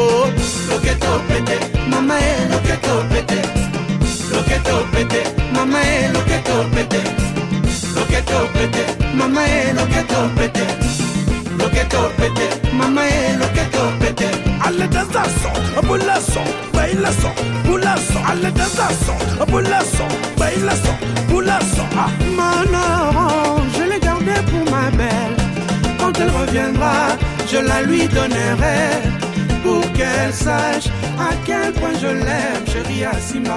Loketo pété, maman est loketo pété. Loketo pété, maman est loketo pété. Loketo pété, maman est loketo pété. Loketo pété, maman est loketo pété. Alle dansason, boulason, bailason, boulason. Alle dansason, boulason, bailason, boulason. Ah, mon je l'ai gardé pour ma belle. Quand elle reviendra, je la lui donnerai. pour qu'elle sache à quel point je l'aime, chérie Asima.